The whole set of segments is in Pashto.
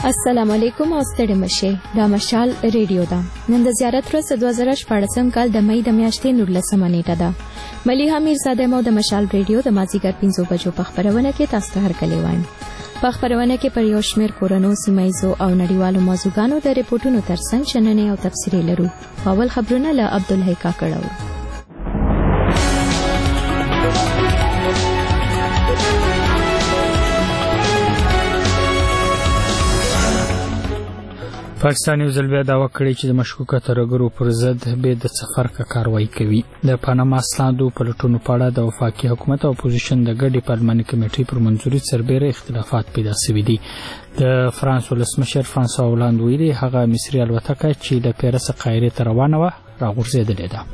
السلام علیکم او ستړي مشه دا مشال ریډیو دا نن د زیارت ورځ 2014 کال د مې د میاشتې 19 نیټه ده مليحه میرزاده مو د مشال ریډیو د مازیګر 5 بجو په خبرونه کې تاسو ته هرکلی وایم په خبرونه کې پر یو شمېر کورونو سیمایزو او نړیوالو موضوعګانو د ریپورتونو ترڅنګ شننې او تفسیرې لرو اول خبرونه له عبدالحی کاکړو پاکستان یو ځل بیا دعوا کړې چې د مشکوکه ترهګرو پر ضد به د سفرکه کاروایی کوي د پاناما اسنادو پلټونو په اړه د وفاقي حکومت او اپوزیشن د ګډې پارلماني کمیټې پر منځوري سربېره اختلافات پیدا شوي دي د فرانس ولسمشر فرانسوا هولند ویلي هغه مصري الوتکه چې د پیرس قاهرې ته روانه وه راغورځېدلې ده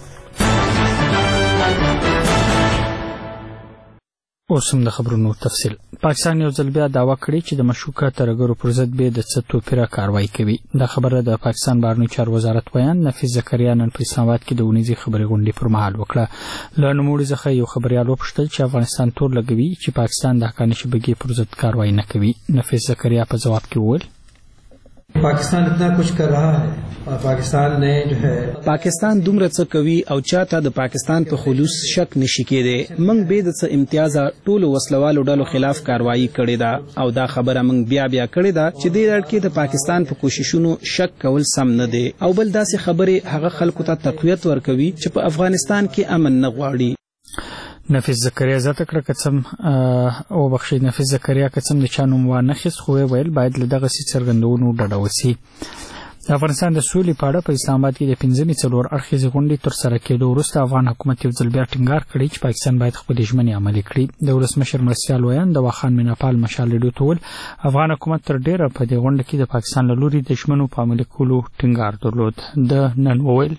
اوس هم د خبرونو تفصیل پاکستان یو ځل بیا دعوا کړې چې د مشکوکه ترهګرو پر ضد به د څه توپیره کاروایی کوي دا خبره د پاکستان بهرنی چارو وزارت بیان نفیس زکریا نن په اسلام آباد کې د ونیزي خبري غونډې پر مهال وکړه له نوموړي څخه یو خبريال وپوښتل چې افغانستان تور لګوي چې پاکستان د حقاني شبکې پر ضد کاروایی نه کوي نفیس زکریا په جواب کې وویل पाकिस्तान इतना कुछ कर रहा है और पाकिस्तान ने जो है पाकिस्तान دومره څه کوي او چاته د پاکستان په خلوص شک نشي کېده موږ به د څه امتیاز ټولو وسلوالو ډلو خلاف کاروایی کړې ده او دا خبره موږ بیا کړې ده چې د لړ کې د پاکستان په کوششونو شک کول سم نه دي او بل داسې خبره هغه خلکو ته تقویت ورکوي چې په افغانستان کې امن نه غواړي نفیس زکریا زته کړه کڅم او بخښي نفیس زکریا کڅم د چانوم و نه خس خو ویل باید له دغه سي څرګندونو ډډه وسی د افغانستان د سولې په اړه په اسلام آباد کې د 15 څلور اړخیزې غونډې تر سره کېدو وروسته افغان حکومت یو ځل بیا ټینګار کړی چې پاکستان باید خپل ژمنې عملي کړي د ولسمشر مرسیال ویان د واخان میناپال مشال ریډیو ټول افغان حکومت تر ډیره په دې غونډه کې د پاکستان له لوري د ژمنو په عملي کولو ټینګار درلود د نن وویل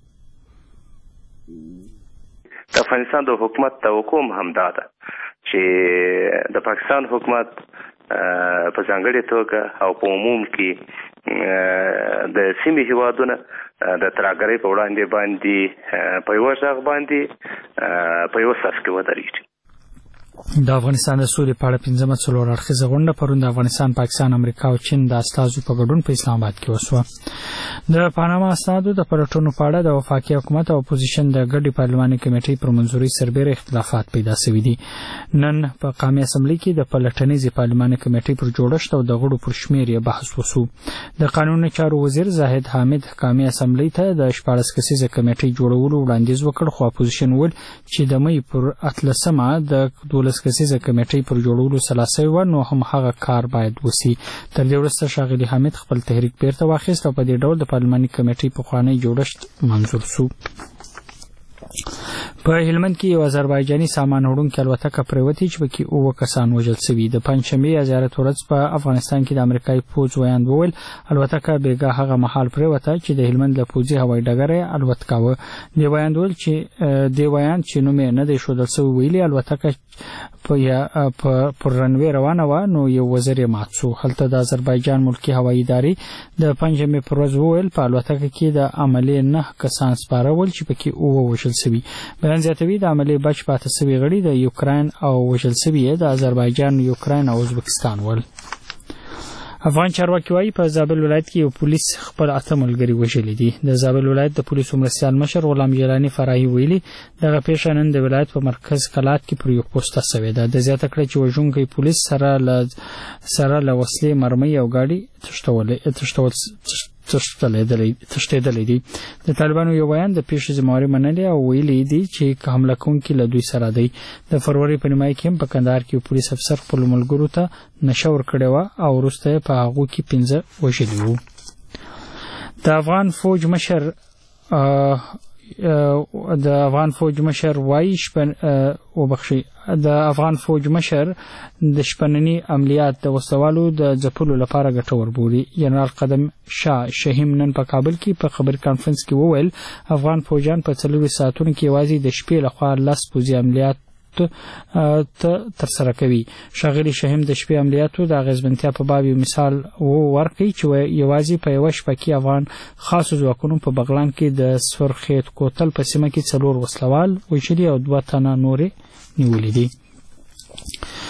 د افغانستان د حکومت توقع هم دا ده چې د پاکستان حکومت په ځانګړې توګه او په عموم کې د سیمې هیوادونه د ترهګرۍ په وړاندې باندې په یو ځای باندې په یو ساس کې ودرېږي د افغانستان د سولې په اړه 15 څلور اړخیزه غونډه پرون د افغانستان پاکستان امریکا او چین د استازو په ګډون په اسلام آباد کې وشوه د پاناما اسنادو د پلټونو په اړه د وفاقي حکومت او اپوزیشن د ګډې پارلماني کمیټې پر منځوري سربېره اختلافات پیدا شوي دي نن په قومي اسمبلی کې د پلټنیزې پارلماني کمیټې پر جوړښت او د غړو پر شمېر یې بحث وشو د قانوني چارو وزیر زاهد حامد قومي اسمبلی ته د 14 کسیزه کمیټې جوړولو وړاندیز وکړ خو اپوزیشن ول چې د مې پر 13مه د 12 کسیزه کمیټې پر جوړولو سلاسي و نو هم هغه کار باید وسی تر دې وروسته شاغلی حامد خپل تحریک بیرته واخیست او په دې ډول د پارلماني کمیټې په خوانی جوړښت منظور شو په هلمند کې یو آذربایجاني سامان وړونکي الوتکه پریوتی چې پکې اوه کسان وژل شوي د پنځشنبې زیارت ورځ په افغانستان کې د امریکایي پوځ ویاند وویل الوتکه بیګا هغه محل پریوته چې د هلمند له پوځي هوایي ډګره الوت کاوه دی ویاند ویل چې دی ویاند چې نوم یې نه دی ښودل شوی ویلي الوتکه پر رنوی روانه و نو یو وزیر ماتسو هلته د آذربایجان ملکی هوایي ادارې د پنځمې پر ورځ وویل په الوتکه کې د عملي 9 کسان سپارول چې پکې اوه وژل شوي بیان زیاتوي د عملي بچ پاتې شوي غړي د یوکرين او وژل شوي د آذربایجان یوکرين او ازبکستان ول افغان چارواکي وايي په زابل ولایت کې یو پولیس خپل اته ملګري وژلي دي د زابل ولایت د پولیسو مرسیال مشر غلام جیلانی فرایي ویلي دغه پیښه نن د ولایت په مرکز کلات کې پر یو پوسټه شوې ده د زیاته کړې چې وژونکي پولیس سره له وسلې مرمۍ او گاډي تښتېدلې دي د طالبانو یو بیان د پیښې ذمہواري منلې او ویلي دي چې حمله کوونکي له دوی سره دي د فروری په نیمایي کې په کندهار کې پولیس افسر خپل ملګرو ته نشه ورکړې و او وروسته په هغه کې 15 وژلي وو د افغان فوج مشر وایي د افغان فوج مشر د شپنني عملیات د وسوالو د ځپلو لپاره ګټور بولي جنرال قدم شاه شهیم نن په کابل کې په خبري کانفرنس کې وویل افغان فوجان په 4 ساعتونو کې یوازې د شپې لخوا 10 پوځي عملیات تر سره کوي شاغلی شهیم د شپې عملیاتو د غزبنتیا په باب مثال ورکړي چې یوازې په یو شپه کې افغان خاص ځواکونو په بغلان کې د سرخیت کوتل په سیمه کې 4 وسلوال وژلي او 2 تنه نورې نیولې دي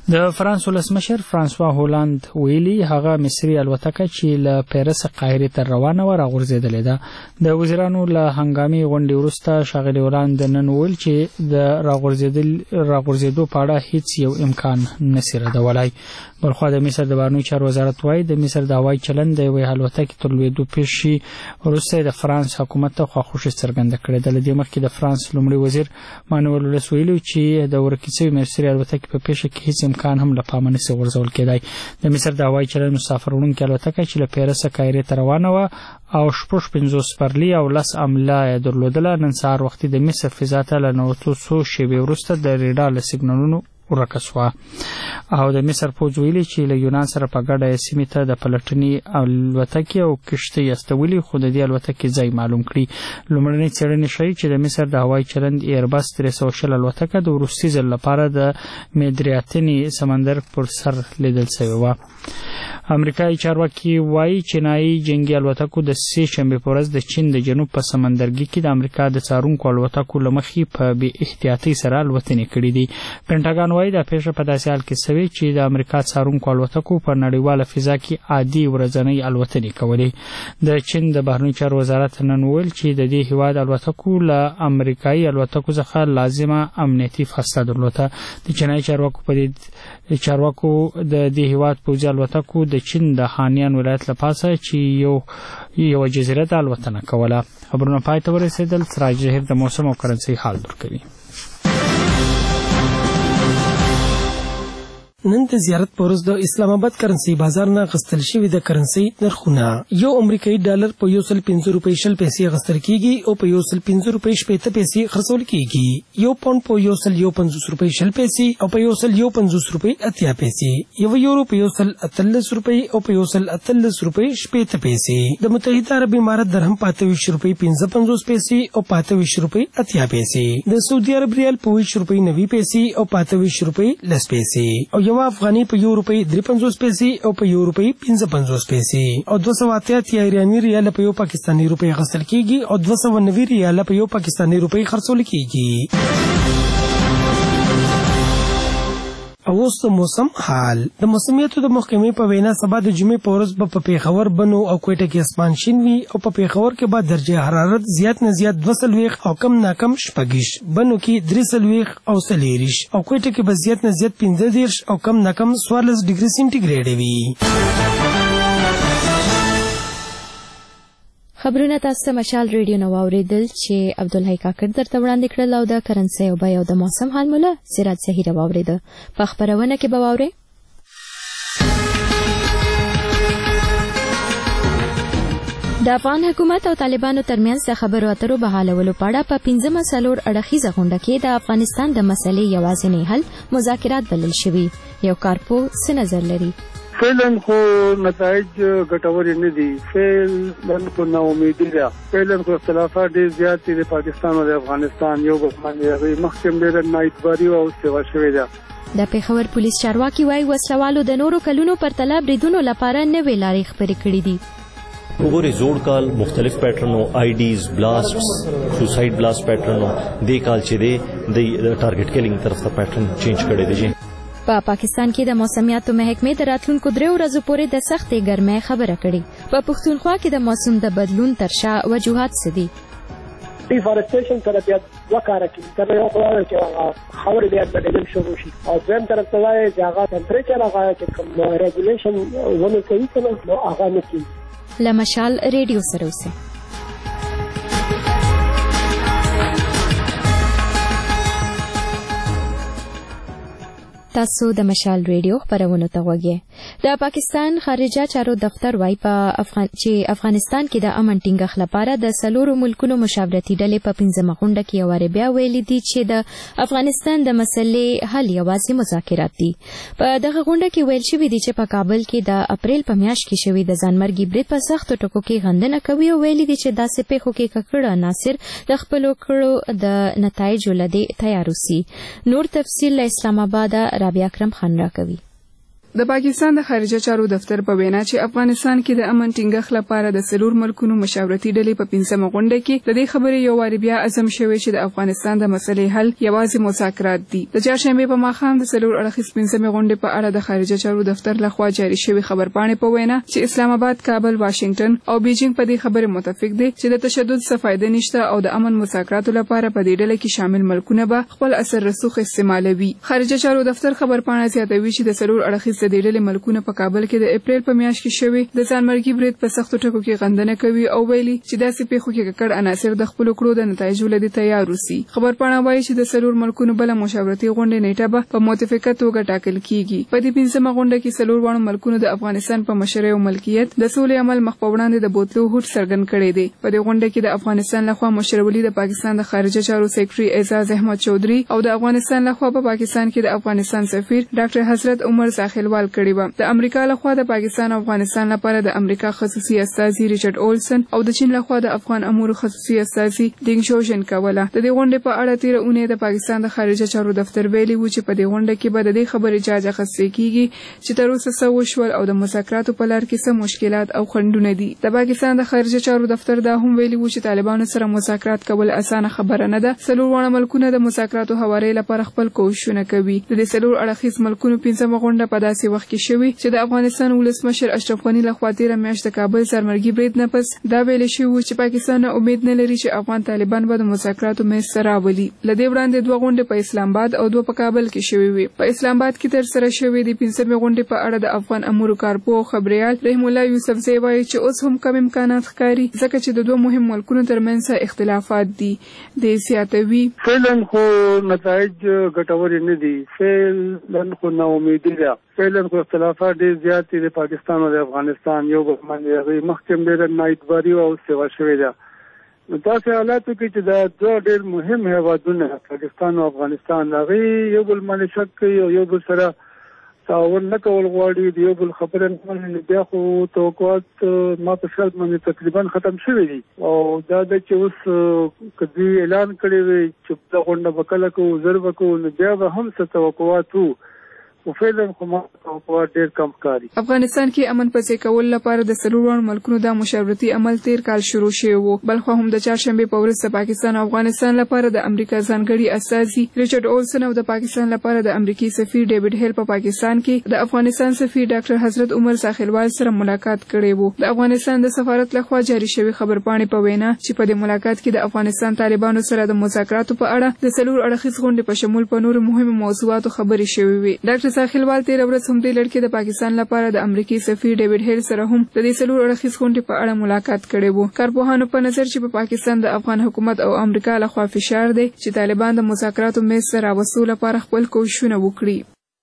د فرانس ولسمشر فرانسوا هولاند ویلي هغه مصري الوتکه چې له پیرس قاهره ته روانه و راغورځېدلې ده. د وزیرانو له هنګامي غونډې وروسته ښاغلي هولاند نن ویل چې د راغورځېدو په اړه هیڅ یو امکان نشي ردولای. بلخو د مصر د بهرنیو چارو وزارت وايي د مصر د هوایي چلند د یوې الوتکې تر لوېدو پیښې وروسته د فرانس حکومت ته خواخوشي څرګنده کړې ده. له دې مخکې د فرانس لومړي وزیر مانویل ولس ویلي چې د ورکې شوې مصري الوتکې په پیښه کې هیڅ امکان هم له پامه نشي غورځول کېدای. د مصر د هوایي چلند مسافر وړونکې الوتکه چې له پیرس قاهرې ته روانه وه او 50 سپرلي او 10 عمله درلودله نن سهار وختي د مصر فضا ته له نوتو څو شېبې وروسته د ریډار له سیګنالونو ورکسوه. او د مصر پوځ ویلي چې له یونان سره په ګډه سیمې ته د پلټنې الوتکې او کشتۍ استولي خو د دې الوتکې ځای معلوم کړي. لومړنۍ څېړنې ښیي چې د مصر د هوایي چلند ایربس 320 الوتکه د وروستي ځل لپاره د میډریاتني سمندر پر سر لیدل شوې وه. امریکایي چارواکي وایي چینایي جنگي الوتکو د سې شنبې په ورځ د چین د جنوب په سمندرګي کې د امریکا د څارونکو الوتکو له مخې په بې احتیاطۍ سره الوتنې کړې دي. پینټاګان وایي دا پیښه په داسې حال کې شوې چې د امریکا څارونکو الوتکو په نړیواله فضا کې عادي ورځنۍ الوتنې کولې. د چین د بهرنیو چارو وزارت نن ویل چې د دې هیواد الوتکو له امریکایي الوتکو څخه لازمه امنیتي فاصله درلوده. د چینایي چارواکو د دې هیواد پوځي الوتکو د چین د هانیان ولایت له پاسه چې یو جزیره ته الوتنه کوله. خبرونه پای ته ورسېدل. سراج ظهیر د موسم او کرنسي حال درکوي. نن د زیارت په ورځ د اسلام آباد کرنسي بازار نه غستل شوی د کرنسي نرخونه یو امریکایي ډالر په 105 روپۍ شل پیسې غستل کیږي او په 105 روپۍ شپږ پیسې خرڅول کیږي. یو پاوند په 150 روپۍ شل پیسې او په 150 روپۍ 80 پیسې. یو یورو په 113 روپۍ او په 113 روپۍ شپږ پیسې. د متحده عرب امارات درهم په 28 روپۍ 55 پیسې او په 28 روپۍ 80 پیسې. د سعودي عرب ریال په 20 روپۍ 90 پیسې او په 28 روپۍ 10 پیسې. او یو افغاني په 1 روپۍ 53 پیسې او په 1 روپۍ 55 پیسې. او 288 ایرانی ریال په 1 پاکستانی روپۍ غسل کیږي او 290 ریال په 1 پاکستانی روپۍ خرڅول کیږي. اوس د موسم حال. د موسمیاتو د محکمې په وینا سبا د جمعې په ورځ په پیښور بنو او کوټه کې اسمان شین وي او په پیښور کې به درجه حرارت زیات نه زیات 2 او کم نه کم 6 بنو کې 3 او 4 او کوټه کې به زیات نه زیات 15 او کم نه کم 14 ډیګري سنټیګریډ وي. خبرونه تاسو مشال ریډیو نو اوریدل چې عبدالحی کاکړ درته وړاندې کړل او د کرنسي او بیو د موسم حال مولا سراج ظهیر اوریده. په خبرونه کې به واوري د افغان حکومت او طالبانو ترمنځ د خبرو اترو بحالولو په اړه په 15 سالور اړخیزه غونډه کې د افغانستان د مسلې یوازینی حل مذاکرات بلل شوي. یو کارپو څه نظر لري؟ فعلا خو نتایج ګټور نه دي. فعلا خو ناامیدي ده. فعلا خو اختلافات ډېر زیات دي د پاکستان او د افغانستان. یو باندې مخکې ډېر نااعتباري او سیوا شوې ده. د پیښور پولیس چارواکي وایي وسلوالو د نورو کلونو پر تله بریدونو لپاره نوې لارې خپرې کړې دي. وګورئ زوړ کال مختلف پیټرنو آی ډیز بلاسټس سوسایډ بلاست پیټرنو د کال چې د ټارګټ کیلینګ طرف ته پیټرن چینج کړی دی. په پاکستان کې د موسمیاتو محکمې د راتلونکو 3 ورځو پورې د سختې ګرمۍ خبره کړې. په پښتونخوا کې د موسم د بدلون ترشا وجوهات څه دي؟ ډیفارسټیشن سره بیا وکړه کې تر یو خبره چې خبرې بیا بدلون شروع شي او ځم طرف ته وایي چې هغه ټمپریچر هغه چې کوم ریګولیشن ونه کوي کنه هغه نه کوي. لمشال ریډیو سره اوسه. تاسو د مشال ریډیو خبرونه ته وګورئ. د پاکستان خارجه چارو دفتر وايي چې افغانستان کې د امن ټینګښت لپاره د سلورو ملکونو مشاورتي ډلې په 15 غونډه کې یواره بیا ویلي دي چې د افغانستان د مسلې حل یوازې مذاکرات دي. په دغه غونډه کې ویل شوی دی چې په کابل کې د اپریل په میاشت کې شوی د ځانمرګي برید په سختو ټکو کې غندنه کوي او ویلي دي چې داسې پیښو کې ککړه ناصر د خپلو کړو د نتایجو لدی تیار اوسي. نور تفصیل له اسلام آباد رابعه اکرم خان راکوي. د پاکستان د خارجه چارو دفتر په وینا چې افغانستان کې د امن ټینګښت لپاره د سلور ملکونو مشاورتي ډلې په 15مه غونډه کې د دې خبرې یو واری بیا عزم شوی چې د افغانستان د مسلې حل یوازې مذاکرات دي. د چهارشنبه په ماښام د سلور اړخیز 15مه غونډې په اړه د خارجه چارو دفتر لخوا جاری شوی خبرپاڼې په وینا چې اسلام آباد، کابل، واشنگټن او بیجینګ په دې خبره متفق دي چې د تشدد څخه فائدہ نشته او د امن مذاکراتو لپاره په دې ډله کې شامل ملکونه به خپل اثر رسوخ استعمالوي. خارجه چارو دفتر خبرپاڼه زیاتوي چې د سلور اړخیز د دې ډلې ملکونه په کابل کې د اپریل په میاشت کې شوی د ځانمرګي برید په سختو ټکو کې غندنه کوي او ویلي چې داسې پیښو کې ککړ عناصر د خپل کړو د نتایجو لدی تیار وسی. خبرپاڼه وایي چې د سلور ملکونو بل مشاورتي غونډه نیټه به په متفقه توګه ټاکل کیږي. په دې 15مه غونډه کې سلور وړو ملکونو د افغانستان په مشرۍ او ملکیت د سولې عمل مخ په وړاندې د بوتلو هوټ څرګند کړی دی. په دې غونډه کې د افغانستان لخوا مشرولي د پاکستان د خارجه چارو سیکریټري اعزاز احمد چودھری او د افغانستان لخوا په پاکستان کې د افغانستان سفیر ډاکټر حضرت عمر ساحلوال کړی و. د امریکا لخوا د پاکستان او افغانستان لپاره د امریکا خصوصي استازي ریچارډ اولسن او د چین لخوا د افغان امور خصوصي استازي دینګ شوشن کوله. د دې غونډې په اړه 13 اونۍ د پاکستان د خارجه چارو دفتر ویلي و چې په دې غونډه کې به د دې خبرې جاج اخیستل کیږي چې تر اوسه څه وشول او د مذاکراتو په لار کې څه مشکلات او خنډونه دي. د پاکستان د خارجه چارو دفتر دا هم ویلي و چې طالبانو سره مذاکرات کول اسانه خبره نه ده. سلور وړ ملکونه د مذاکراتو حوالې لپاره خپل کوښښونه کوي. د دې سلور اړخیز ملکونو 15مه غونډه په داسې وخت کې شوی چې د افغانستان ولسمشر اشرف غنی لخوا تیر میاشت د کابل ځانمرګي برید نه پس دا ویل شوی چې پاکستان امید نه لري چې افغان طالبان به د مذاکراتو میز سره راولي. لدې وړاندې 2 غونډې په اسلام آباد او 2 په کابل کې شوې وي. په اسلام آباد کې تر سره شوې د 15مه غونډې په اړه د افغان امور کارپو او خبريال رحم الله یوسف زی وایي چې اوس هم کم امکانات ښکاري ځکه چې د 2 مهم ملکونو ترمنځ اختلافات دي. د سیاتوي فعلا خو نتایج ګټور نه دي، فعلا خو نا امیدي ده، فعلا خو اختلافات ډېر زیات دي د پاکستان او د افغانستان یو بل باندې مخکې ډېر نااعتباري او سیوا شوې ده. نو تاسو حالاتو کې چې دا 2 ډېر مهم هیوادونه پاکستان او افغانستان هغه یو بل باندې شک کوي او یو بل سره تعاون نه کول غواړي، د یو بل خبره نه مني. بیا خو توقعات ما په شرط باندې تقریبا ختم شوي دي او دا د چې اوس کدي اعلان کړی وي چې دا غونډه وکړه کو زر وکړو نو بیا به هم څه توقعات وو او فعلا کوم توقعات ډېر کم کاری. افغانستان کې امن پسې کول لپاره د سلور ملکونو د مشاورتي عمل تیر کال شروع شوی وو. بلخو هم د چهارشنبه په ورځ د پاکستان او افغانستان لپاره د امریکا ځانګړي استازي ریچارډ اولسن او د پاکستان لپاره د امریکای سفیر ډیوډ هیل په پاکستان کې د افغانستان سفیر ډاکټر حضرت عمر ساحلوال سره ملاقات کړی وو. د افغانستان د سفارت لخوا جاری شوی خبرپاڼې په وینا چې په دې ملاقات کې د افغانستان طالبانو سره د مذاکراتو په اړه د سلور اړخیز غونډې په شمول په نورو مهمو موضوعاتو خبرې شوې وي. ډاکټر ساحلوال تیر ورځ هم د لړکې د پاکستان لپاره د امریکای سفیر ډیوډ هیل سره هم د دې سلور اړخیز غونډې په اړه ملاقات کړی وو. کارپوهانو په نظر چې په پاکستان د افغان حکومت او امریکا لخوا فشار دی چې طالبان د مذاکراتو میز سره راوستلو لپاره خپل کوښښونه وکړي.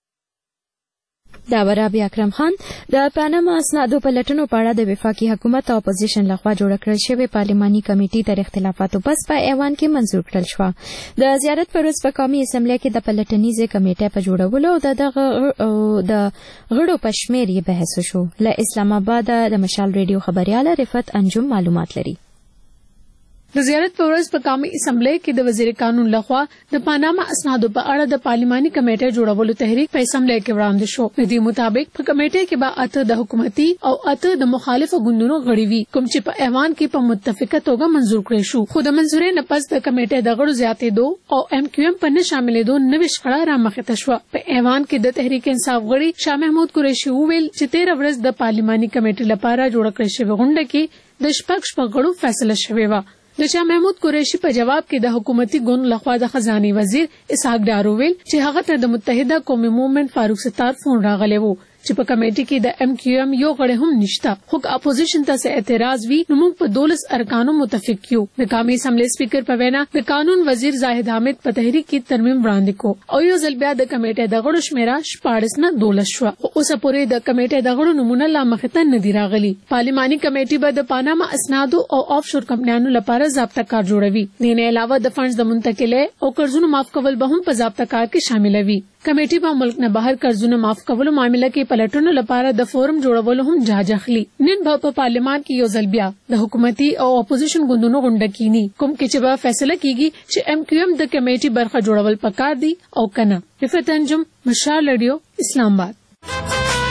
دا ورابي اکرم خان د پاناما اسنادو په لټنو په اړه د وفاقي حکومت او اپوزیشن لخوا جوړ کړل شوی پارلماني کمیټې تر اختلافاتو پس په ایوان کې منظور کړل شو. د زیارت پر ورځ په قومي اسمبلی کې د پلټنیزې کمیټې په جوړولو او د غړو په شمېر یې بحث وشو. له اسلام آباد د مشال ریډیو خبريال رفت انجم معلومات لري. د زیارت په ورځ په قومي اسمبلی کې د وزیر قانون لخوا د پاناما اسنادو په اړه د پارلماني کمیټې جوړولو تحریک په اسمبلی کې وړاندې شو. د دې مطابق په کمیټې کې به 8 د حکومتي او 8 د مخالفو ګوندونو غړي وي کوم چې په ایوان کې په متفقه توګه منظور کړي شو. خو د منځورې نه پس د کمیټې د غړو زیاتېدو او ایم کیو ایم په نه شاملېدو نوې شخړه رامخې ته شوه. په ایوان کې د تحریک انصاف غړي شاه محمود قریشي وویل چې 13 ورځ د پارلماني کمیټې لپاره جوړ کړل شوې غونډه کې د شپږ غړو فیصله شوې و. د شاه محمود قریشي په جواب کې د حکومتي ګوند لخوا د خزاني وزیر اسحاق ډارو ویل چې هغه ته د متحده قومي موومېنټ فاروق ستار فون راغلی وو چې په کمیټې کې د ایم کیو ایم یو غړی هم نشته. خو اپوزیشن ته څه اعتراض وی نو موږ په 12 ارکانو متفق یو. د قومي اسمبلی سپیکر په وینا د قانون وزیر زاهد حامد په تحریک کې ترمیم وړاندې کو او یو ځل بیا د کمیټې د غړو شمیره 14 نه 12 شو. اوس پورې د کمیټې د غړو نمونه لا مخته نه دی راغلي. پارلماني کمیټې به د پاناما اسنادو او آف شور کمپنیانو لپاره ضابطه کار جوړوي. د نه علاوه د فنډز د منتقلې او قرضونو معاف کول به هم په ضابطه کار کې شاملوي. کمیټې به ملک نه بهر قرضونو معاف کولو معاملې کې پلټونو لپاره د فورم جوړولو هم جاج اخلي. نن په پارلمان کې یو ځل بیا د حکومتي او اپوزیشن ګوندونو غونډه کینی کوم کې چې به فیصله کیږي چې ایم کیو ایم د کمیټې برخه جوړول پکار دي او کنه. رفت انجم مشال ریډیو اسلام آباد.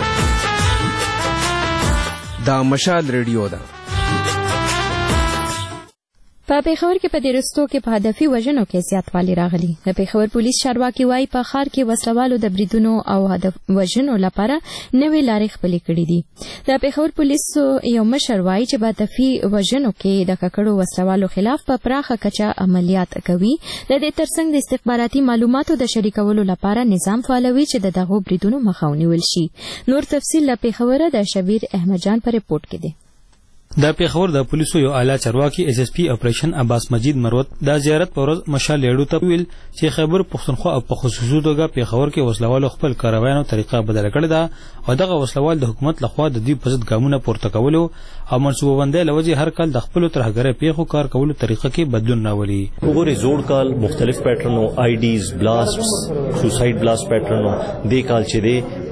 دا مشال ریډیو ده. په پیښور کې په دیرستو کې په هدفي وژنو کې زیاتوالی راغلی. د پیښور پولیس چارواکي وایي په ښار کې وسلوالو د بریدونو او هدف وژنو لپاره نوې لارې خپلې کړې دي. د پیښور پولیس یو مشر وایي چې په هدفي وژنو کې د ککړو وسلوالو خلاف په پراخه کچه عملیات کوي. د دې ترڅنګ د استخباراتي معلوماتو د شریکولو لپاره نظام فعالوي چې د دغو بریدونو مخه ونیول شي. نور تفصیل له پیښوره د شبیر احمد جان په ریپورت کې دی. د پیښور د پولیسو یو اعلی چارواکي اس اس پی اپریشن عباس مجید مروت د زیارت پر ورځ مشال لیړو ته ویل چې خیبر پښتونخوا او په خصوصي توګه پیښور کې وسلوالو خپل کاروانو طریقه بدل کړې ده او دغه وسلوال د حکومت لخوا د دې په ضد ګامونه پورته کولو او منصوبه بندۍ لوجه هر کال د خپل ترهګرۍ پیښو کار کولو طریقه کې بدلون راولي. وګورئ زوړ کال مختلف پیټرنو آی ډیز بلاسټس سوسایډ بلاست پیټرنو د کال چې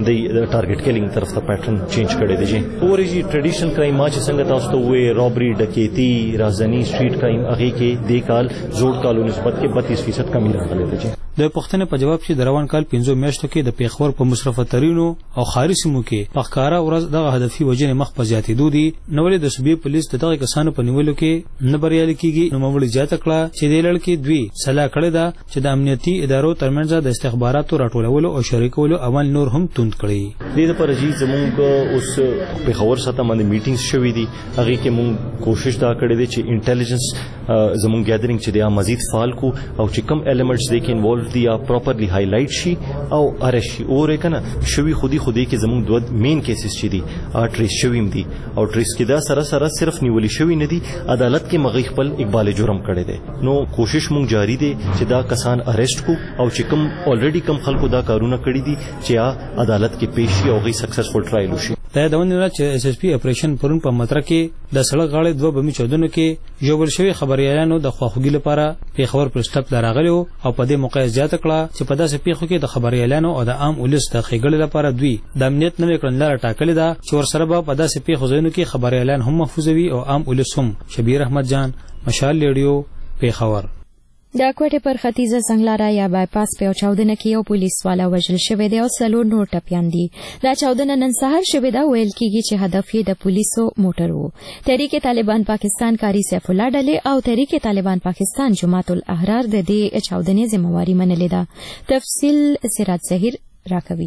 د ټارګټ کیلینګ طرف ته پیټرن چینج کړی دی. وګورئ ټریډیشنل کرایم ما چې څنګه تاسو ته وې رابری ډکیتی رازنی سټریټ کرایم هغه کې د کال زوړ کالو نسبت کې 32% کمی راغلی دی. د پښتنې په جواب چې د روان کال 15 میاشتو کې د پیښور په مصرفه ترینو او خاري سیمو کې په ښکارا ورځ دغه هدفي وژنې مخ په زیاتېدو دي. نو ولې د صوبې پولیس دغه کسانو په نیولو کې نه بریالي کیږي؟ نوموړي زیاته کړه چې د لړ کې دوی سلا کړې ده چې د امنیتي ادارو ترمنځ د استخباراتو راټولولو او شریکولو عمل نور هم توند کړي. دې لپاره چې زموږ اوس پیښور سره باندې میټینګز شوې دي هغه کې موږ کوشش دا کړې دي چې انټيليجنس زموږ ګیدرینګ چې دا مزید فعال کو او چې کوم ایلیمنټس دي کې انوالو دي یا پراپرلی هایلایټ شي او ارش شي. اور کنه شوی خودي کې زموږ دوه مین کیسز چي دي ټریس شویم دي او ټریس کې دا سره صرف نیولې شوی نه دي عدالت کې مغی خپل اقبال جرم کړي دي. نو کوشش مونږ جاری دي چې دا کسان اریسټ کو او چې کوم الریډي کوم خلکو دا کارونه کړي دي چې عدالت کې پیش شي او غي سکسسفل ټرایل وشي. دا دونه چې اس اس پی اپریشن پرون په متره کې د سړک غاړې دوه بمي چودنو کې جوړ شوی خبريالانو د خواخوږي لپاره پیښور پر سټاپ لراغلو او په دې موقع زیاته کړه چې په داسې پیښو کې د خبريالانو او د عام ولس د ښېګړې لپاره دوی د امنیت نوې کړنلاره ټاکلې ده چې ورسره به په داسې پیښو ځایونو کې خبريالان هم محفوظوي او عام ولس هم. شبیر احمد جان مشال لیډیو پیښور. د کوټې پر ختیځه څنګلاره یا بایپاس په چاودنه کې یو پولیس والا وژل شوی دی او څلور نور ټپیان دي. دا چاودنه نن سهار شوې ده. ویل کېږي چې هدف یې د پولیسو موټر و. تحریک طالبان پاکستان کاری سیف الله ډلې او تحریک طالبان پاکستان جماعت الاحرار د دې چاودنې ذمہواری منلې ده. تفصیل سراج ظهیر راکوي.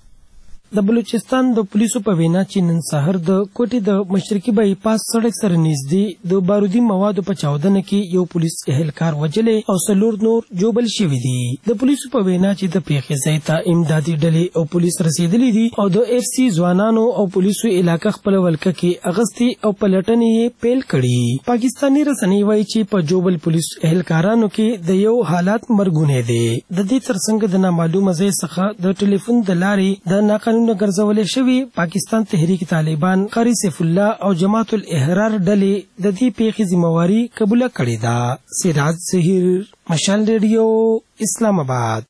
د بلوچستان د پولیسو په وینا چې نن سهار د کوټې د مشرقي بایپاس سړک سره نږدې د بارودي موادو په چاودنه کې یو پولیس اهلکار وژلې او څلور نور جوبل شوي دي. د پولیسو په وینا چې د پیښې ځای ته امدادي ډلې او پولیس رسیدلي دي او د اف سی ځوانانو او پولیسو علاقه خپل ولکه کې اغستی او پلټنې یې پیل کړي. پاکستانی رسنۍ وایي چې په جوبل پولیس اهلکارانو کې د یو حالات مرګونه دي. د دې ترڅنګ د نامعلومه ځای څخه د ټلیفون د لارې د ناقانونه ګرځولې شوی پاکستان تحریک طالبان قاری سیف الله او جماعت الاحرار ډلې د دې پیښې ذمہواری قبول کړې ده. سراج ظهیر مشال ریډیو اسلام آباد.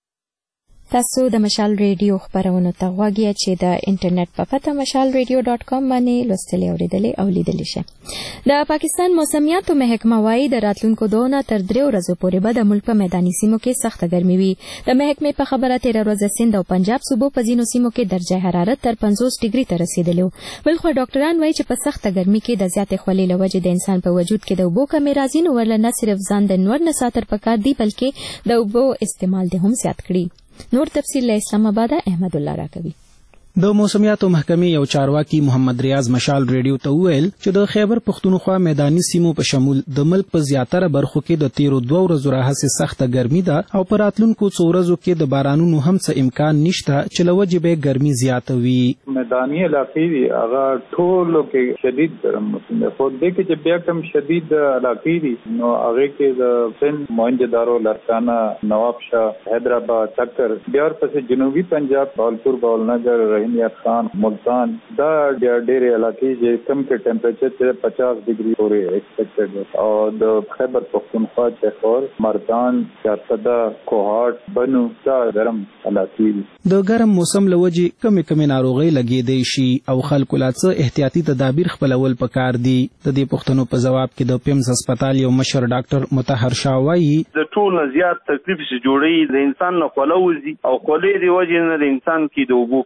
تاسو د مشال ریډیو خبرونو ته غواړئ چې د انټرنیټ په پته mashalradio.com باندې لوستلی اوریدلی او لیدلی شئ. د پاکستان موسمیاتو محکمه وايي د راتلونکو 2 نه تر 3 ورځې پورې به د ملک په میداني سیمو کې سخته ګرمي وي. د محکمې په خبره 13 ورځې سند او پنجاب صوبو په ځینو سیمو کې درجه حرارت تر 50 ډیګري ته رسیدلی. بلخو ډاکټران وايي چې په سخته ګرمي کې د زیاتې خولې له وجې د انسان په وجود کې د اوبو کمې راځي. نو ورله نه صرف ځان د نور نه ساتر پکار دی بلکې د اوبو استعمال دې هم زیات کړي. نور تفصیل له اسلام آباد احمد الله راکوي. د موسمیاتو محکمې یو چارواکي محمد ریاض مشال ریډیو ته وویل چې د خیبر پښتونخوا میداني سیمو په شمول د ملک په زیاتره برخو کې د 13 ورځو راهیسې سخته ګرمي ده او په راتلونکو 2 ورځو کې د بارانونو هم څه امکان نشته چې له وجې به ګرمي زیاته وي. میداني علاقې دي هغه ټولو کې شدید ګرم موسم دی. خو دې کې چې بیا کوم شدید علاقې دي نو هغه کې د سند موهنجدارو لاسانه نوابشاه حیدرآباد ټکر بیا ورپسې جنوبي پنجاب باولپور باولنګر نیت خان ملتان دا ډېرې علاقې چې کم کې ټمپریچر 50 ډیګري پورې ایکسپیکټډ او د خیبر پختونخوا چخور مردان چارسده کوهاټ بنو دا ګرم علاقې دي. د ګرم موسم لوجې کمې ناروغۍ لګېدې شي او خلکو لا څه احتیاطي تدابیر خپلول پکار دي. د دې پوښتنو په جواب کې د پیمز هسپتال یو مشر ډاکټر مطهر شاه وایي د ټول نه زیات تکلیف چې جوړي د انسان نه خولوزي او خولې دی وجې نه د انسان کې د اوبو کمای راځي.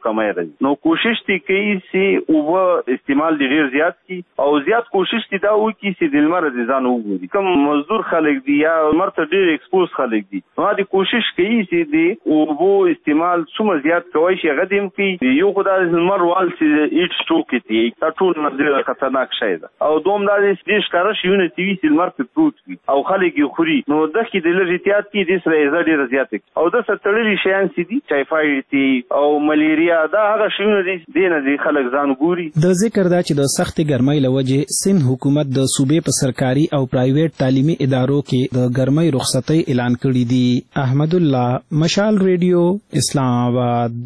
نو کوشش دي کوي چې او استعمال دي ډیر زیات کی او زیات کوشش دي دا وکړي چې د لمر د ځان وګوري کوم مزدور خلک دي یا مرته ډیر ایکسپوز خلک دي نو دي کوشش کوي چې دي او استعمال څومره زیات کوي چې غدیم کی یو خدای لمر وال چې ایټ سټوک دي دا ټول مزدور خطرناک شي او دوم دا دې ښکارا شيونه ټي وي لمر په پروت وي او خلک یې خوري نو دغه د لږ احتیاط کی د سره ډیر زیات او د ستړي شیان سي دي ټایفاید او ملیریا دا هغه شیونه دي نه دي خلک ځان ګوري د ذکر دا چې د سخت ګرمۍ لوجه سند حکومت د صوبې په سرکاري او پرایویټ تعلیمي ادارو کې د ګرمۍ رخصتۍ اعلان کړی دی احمد الله مشال ریډیو اسلام آباد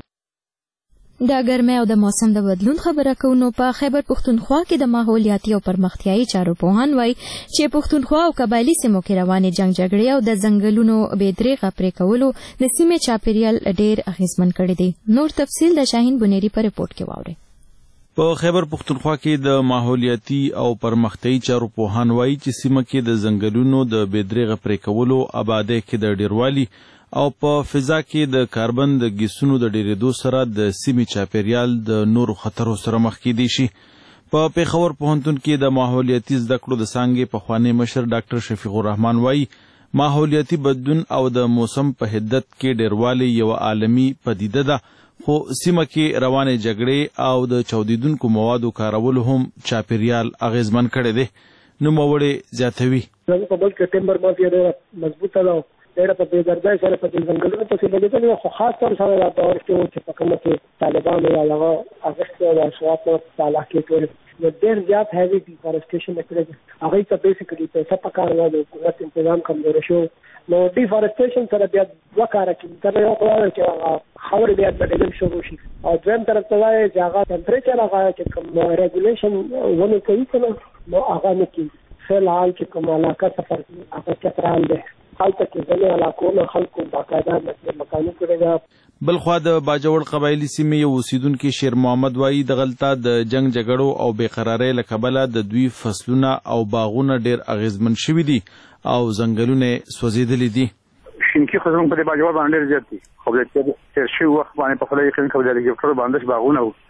د ګرمۍ او د موسم د بدلون خبره کوو په خیبر پښتونخوا کې د ماحولیاتي او پرمختیایي چارو پوهان وایي چې پښتونخوا او قبایلی سیمو کې روانې جنگ جګړې او د ځنګلونو بېدریغه پرې کولو د سیمې چاپیریال ډېر اغېزمن کړی دی نور تفصیل د شاهین بنيري په رپورت کې واورئ په خیبر پښتونخوا کې د ماحولیاتي او پرمختیایي چارو پوهان وایي چې سیمه کې د ځنګلونو د بېدریغه پرې کولو آبادۍ کې د ډیروالي او په فضا کې د کاربن د ګیسونو د ډیریدو سره د سیمې چاپیریال د نورو خطرو سره مخ کېدی شي په پیښور پوهنتون کې د ماحولیاتي زده کړو د څانګې پخوانی مشر ډاکټر شفیق الرحمن وایي ماحولیاتي بدلون او د موسم په حدت کې ډیروالی یو عالمي پدیده ده خو سیمه کې روانې جګړې او د چاودیدونکو موادو کارول هم چاپیریال اغیزمن کړی دی نوموړی زیاتوي په بل کې ټمبر مافیا مضبوطه ده ډېره په بېدردۍ سره په دې ځنګلونو پسې لګېدلې خو خاص طور سره دا دور کې چې په کومه کې طالبانو یا هغه اغوستې او اشرافو په علاقې کې نو ډېر زیات هیوي ډیفارسټیشن کړی هغوی ته بیسیکلي پیسه پکار وه د حکومت انتظام کمزوری شو نو ډیفارسټیشن سره بیا دوه کاره کېږي تر یو خو دا چې هغه خاورې بیا بدلېدل شروع شي او دویم طرف ته دا چې هغه ټمپریچر هغه چې کوم ریګولیشن ونې کوي که نه نو هغه نه کېږي فی الحال چې کوم علاقه سفر کوي هغه چترال دی هلته کې ځینې علاقو نه خلکو باقاعده مکاني کړې ده بلخوا د باجوړ قبایلي سیمې یو اوسیدونکي شیر محمد وایي دغلته د جنگ جګړو او بېقرارۍ له کبله د دوی فصلونه او باغونه ډېر اغېزمن شوي دي او ځنګلونه سوځېدلي دي شینکي خو زموږ په دې باجوړ باندې ډېر زیات دي خو د تېر شوي وخت باندې په خوله یقین کوو د هلیکاپټر باندې باغونه وو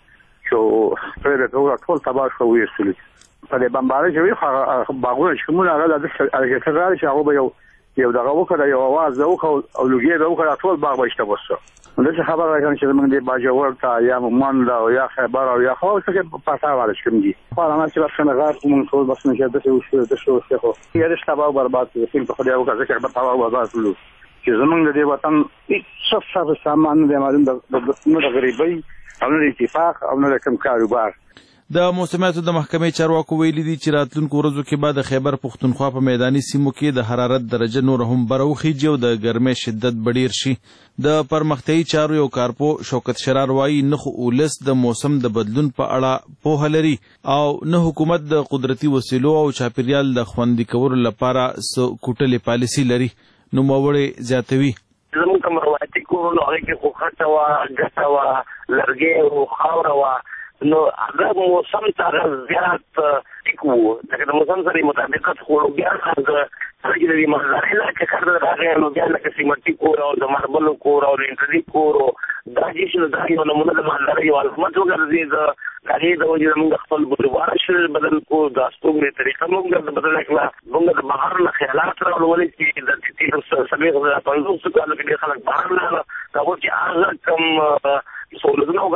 چې ټول تباه شوه ویستلي په دې بمبارۍ چې وي باغونه چې کومونه هغه د هلیکاپټر راغلی چې هغه به یو دغه وکړه یو اواز وکړه او لوګي به وکړه ټول باغ به اشته وسو دغه خبره راځي چې موږ د باجوړ ته یا مومند او یا خیبر او یا خو څه په پاتہ واره کوم دي خو انا چې بس نه غار موږ ټول بس نه کېده د شو څه خو یې رښتا باغ برباد کړي په خدای وکړه چې په تاوا برباد کړو چې زمونږ د دې وطن هیڅ څه سامان نه معلوم د غریبۍ او نه اتفاق او نه کوم کاروبار د موسمیاتو د محکمې چارواکو ویلي دي چې راتلونکو ورځو کې به د خیبر پښتونخوا په میداني سیمو کې د حرارت درجه نور هم بره وخیږي او د ګرمۍ شدت به ډېر شي د پرمختیایي چارو یو کارپو شوکت شرار وایي نه خو اولس د موسم د بدلون په اړه پوهه لري او نه حکومت د قدرتي وسیلو او چاپیریال د خوندي کولو لپاره څه کوټلې پالیسي لري نوموړی زیاتوي زموږ کوم روایتي کورونه هغې کې خو خټه وه ګټه وه لرګی و خاوره وه نو هغه موسم ته زیات ټیک وو لکه د موسم سره مطابقت خو بیا هغه چې د مزارع علاقې کار د هغې نو بیا لکه سیمټي کور او د ماربلو کور او د انټرنیټ کور دا چې دا یو نمونه د مزارع یو علامت وګرځي د هغې د وجې موږ خپل بودیواره شعر بدل کړو د استوګنې طریقه موږ بدله کړه موږ د بهر نه خیالات راولولې چې د څلوېښت 50 کالو کې خلک بهر لاړه هغو چې هغه کوم سهولتونه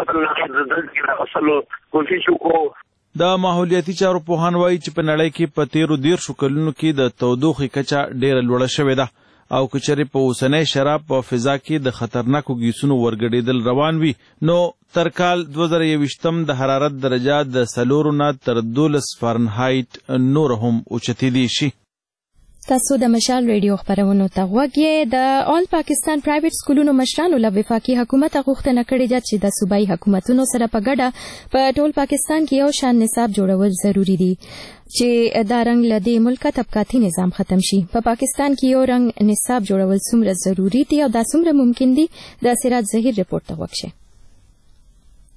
وکړل د ماحولیاتي چارو پوهان وایي چې په نړۍ کې په تیرو 13 کلونو کې د تودوخې کچه ډېره لوړه شوې ده او که چېرې په اوسنۍ شراب په فضا کې د خطرناکو ګیسونو ورګډېدل روان وي نو تر کال 2021 د حرارت درجه د 4 نه تر 12 فارنهایت نور هم اوچتېدی شي تاسو د مشال ریډیو خبرونو ته غوږی د آل پاکستان پرایویټ سکولونو مشرانو له وفاقي حکومت غوښتنه کړې ده چې د صوبایي حکومتونو سره په ګډه په ټول پاکستان کې یو شان نصاب جوړول ضروری دي چې دا رنګ له دې ملکه طبقاتي نظام ختم شي په پاکستان کې یو رنګ نصاب جوړول څومره ضروری دي او دا څومره ممکن دي د سراج ظهیر رپورټ ته وکړئ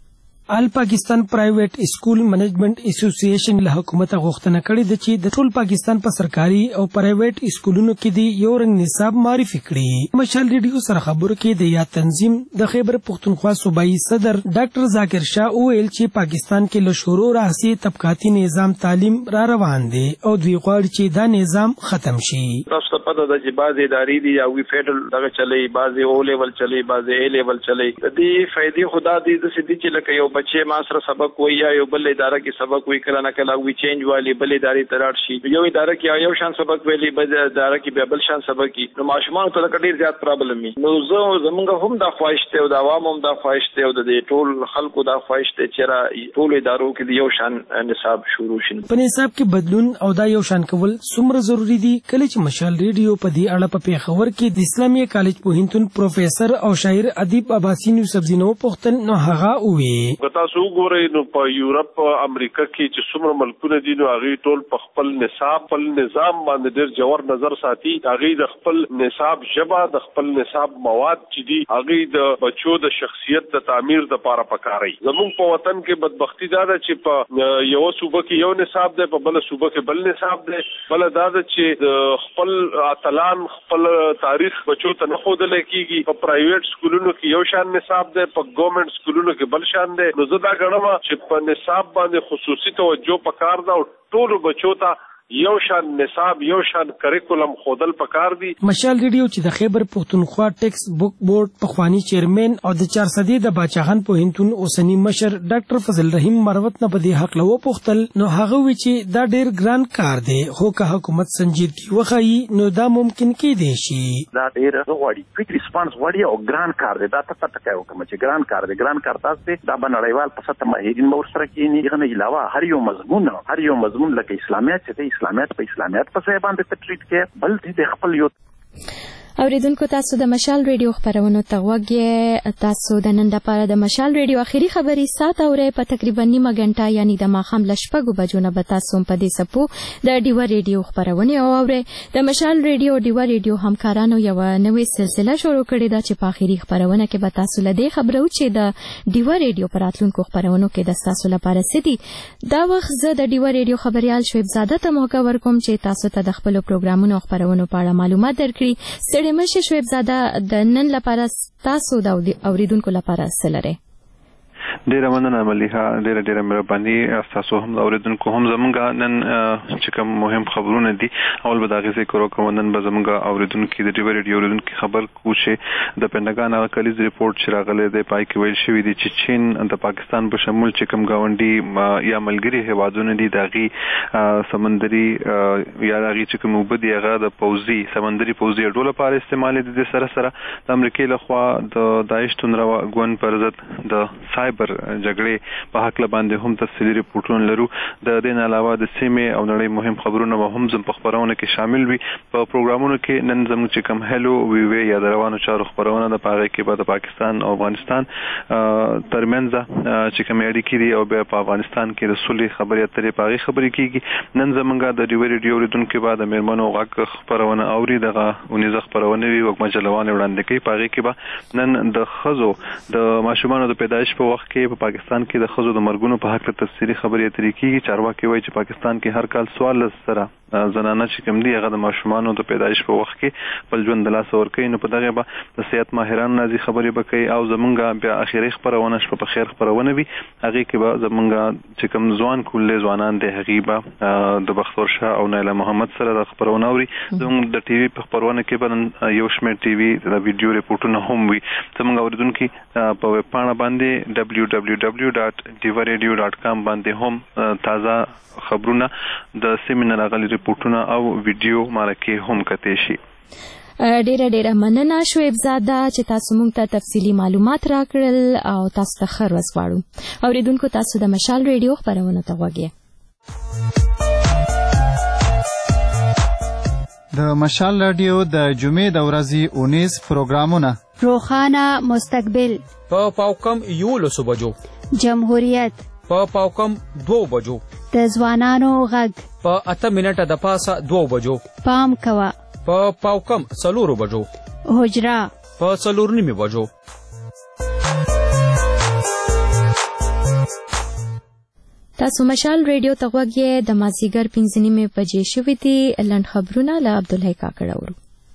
آل پاکستان پرایویټ سکول منیجمنت اسوسییشن له حکومت غوښتنه کړې ده چې د ټول پاکستان په سرکاري او پرایویټ سکولونو کې د یو رنګ نصاب معرفي کړي. مشال ریډیو سره خبرو کې د یا تنظیم د خیبر پختونخوا صوبایي صدر ډاکټر ذاکر شاه وویل چې پاکستان کې له شروع راهیسې طبقاتي نظام تعلیم را روان دی او دوی غواړي چې دا نظام ختم شي. تاسو ته پته ده چې بعضې ادارې دي یا وی فیډرل دغه چلی، بعضې او لیول چلی، بعضې ای لیول چلی. د دې فایدې خو دا دي داسې دي چې لکه یو بچی ما سره سبق وایي یا یو بل اداره کې سبق وایي، کله نه کله وی چینج والی بل ادارې ته لاړ شي. یو اداره کې یو شان سبق ویلي، بل اداره کې بیا بل شان سبق وي، نو ماشومانو ته لکه ډېر زیات پرابلم وي. نو زمونږ هم دا خواهش دی او د عوامو هم دا خواهش دی او د ټول خلکو دا خواهش دی چې ټول ادارو کې یو شان نصاب شروع شي. په نصاب کې بدلون او دا یو شان کول څومره ضروری دي؟ کله چې مشال ریډیو په دې اړه په پیښور کې د اسلامي کالج پوهنتون پروفیسور او شاعر ادیب عباسي یوسفزي نو پوښتل نو هغه وویل که تاسو وګورئ نو په یورپ امریکا کې چې څومره ملکونه دي نو هغه ټول په خپل نصاب خپل نظام باندې ډېر جوړ نظر ساتي. هغه د خپل نصاب ژبه د خپل نصاب مواد چې دي هغه د بچو د شخصیت د تعمیر د لپاره پکاري. زموږ په وطن کې بدبختی دا ده چې په یو صوبه کې یو نصاب دی، په بل صوبه کې بل نصاب دی. بل دا ده چې خپل اتلان خپل تاریخ بچو ته نه ښودل کېږي. په پرایویټ سکولونو کې یو شان نصاب دی، په ګورنمنت سکولونو کې بل شان دی. نو زه دا ګڼم چې په نصاب باندې خصوصي توجه پکار ده او ټولو بچو ته یو شان نصاب یو شان کریکولم خودل پکار دي. مشال ریډیو چې د خیبر پختونخوا ټیکس بک بورډ پخوانی چیرمن او د 400 د باچاخان پوهنتون اوسنی مشر ډاکټر فضل رحیم مروت نه په دې حق لو پختل نو هغه وی چې دا ډیر ګران کار دی خو که حکومت سنجیدګي وخی نو دا ممکن کېدی شي. دا ډیر غوړي کویک ریسپانس وړي او ګران کار دی. دا ته پته کوي کوم چې ګران کار دی. ګران کار تاسو دا بنړیوال په سطح ماهرین مور سره کېنی غنه علاوه هر یو مضمون لکه اسلامیت چې اسلامیت په اسلامیت په ځای باندې تټریټ کې بل دې خپل یو. اوریدونکو تاسو د مشال ریډیو خبرونو ته وګورئ. تاسو د نن لپاره د مشال ریډیو اخیری خبري سات اورئ په تقریبا نیمه غنټه یعنی د ماخام لشپږو بجو نه به تاسو په دې سپو د ډیوا ریډیو خبرونه اورئ. د مشال ریډیو ډیوا ریډیو همکارانو یو نوې سلسله شروع کړې ده چې په اخیری خبرونه کې به تاسو له دې خبرو چې د ډیوا ریډیو پر راتلونکو خبرونو کې د تاسو لپاره سدي. دا وخت زه د ډیوا ریډیو خبريال شعیب زاده ته موقع ورکوم چې تاسو ته د خپل پروګرامونو او خبرونو په اړه معلومات درکړي. مشه شعیب زاده د نن لپاره تاسو د اوریدونکو لپاره سلره. ډیره مننه مليحه، ډیره مهرباني. تاسو هم اوریدونکو هم زمونږ نن چې کوم مهم خبرونه دي اول به دا غږی کورو کوم نن به زمونږ اوریدونکو د ډیوا ریډیو اوریدونکو خبر کو چې د پینټاګان هغه کلیز ریپورت چې راغلی دی پای کې ویل شوی دی چې چین د پاکستان په شمول چې کوم گاونډي یا ملګری هیوادونه دي داغي سمندري یا داغي چې کوم وبدي هغه د پوزي سمندري پوزي ډول لپاره استعمال دي. سره د امریکای لخوا د داعش تنروا ګون پر ضد د سایبر جګړې په حق باندې هم تفصیلي ریپورتونه لرو. د دې نه علاوه د سیمې او نړۍ مهم خبرونه هم زم په خبرونه کې شامل وي. په پروګرامونو کې نن زموږ چې کوم هلو وی یا د روانو چارو خبرونه د پاره کې به د پاکستان او افغانستان ترمنځ چې کوم اړیکې دي او په افغانستان کې د صلح خبرې اترې پاره خبرې کیږي. نن زمونږ د ډیوا ریډیو اوریدونکو بعد مېرمنو غږ خبرونه اوري دغه ونیزه خبرونه وي وګ مجلوان وړاندې کوي. پاره کې به نن د خزو د ماشومانو د پیدایش په وخت کې په پاکستان کې د خزو د مرګونو په حق تفصیلی خبرې اترې کیږي. چارواکي وایي چې پاکستان کې هر کال 14 سره زنانه چې کوم دي هغه د ماشومانو د پیدایش په وخت کې بل ژوند د لاس ورکوي. نو په دغه به د صحت ماهرانو نازي خبرې وکړي او زمونږ بیا اخیری خبرونه شپه په خیر خبرونه وي. هغه کې به زمونږ چې کوم ځوان کولې ځوانان د هغه به د بختور شاه او نایله محمد سره د خبرونه اوري. زمونږ د ټي وي په خبرونه کې به یو شمېر ټي وي د ویډیو ریپورتونه هم وي. زمونږ اوریدونکو په ویب پاڼه باندې www.divaradio.com باندې هم تازه خبرونه د سیمینار غلي ریپورتونه او ویډیو مارکه هم کته شي. ډیره مننه شعیب زاده چې تاسو موږ ته تفصیلی معلومات راکړل او تاسو ته ښه ورځ غواړو. اوریدونکو تاسو د مشال ریډیو خبرونه ته وګورئ. د مشال رادیو د جمعې د ورځې 19 پروګرامونه روخانه مستقبل په پاوکم 11 بجو، جمهوریت په پاوکم 2 بجو، د ځوانانو غږ په 8 منټه د پاسه 2 بجو، پام کوا په پاوکم 4 بجو، حجرا په 4:30 بجو. تاسو مشال ریډیو تغوږی د مازیګر 5:30 بجې شوې دي. لنډ خبرونه له عبدالحی کاکړ اورو.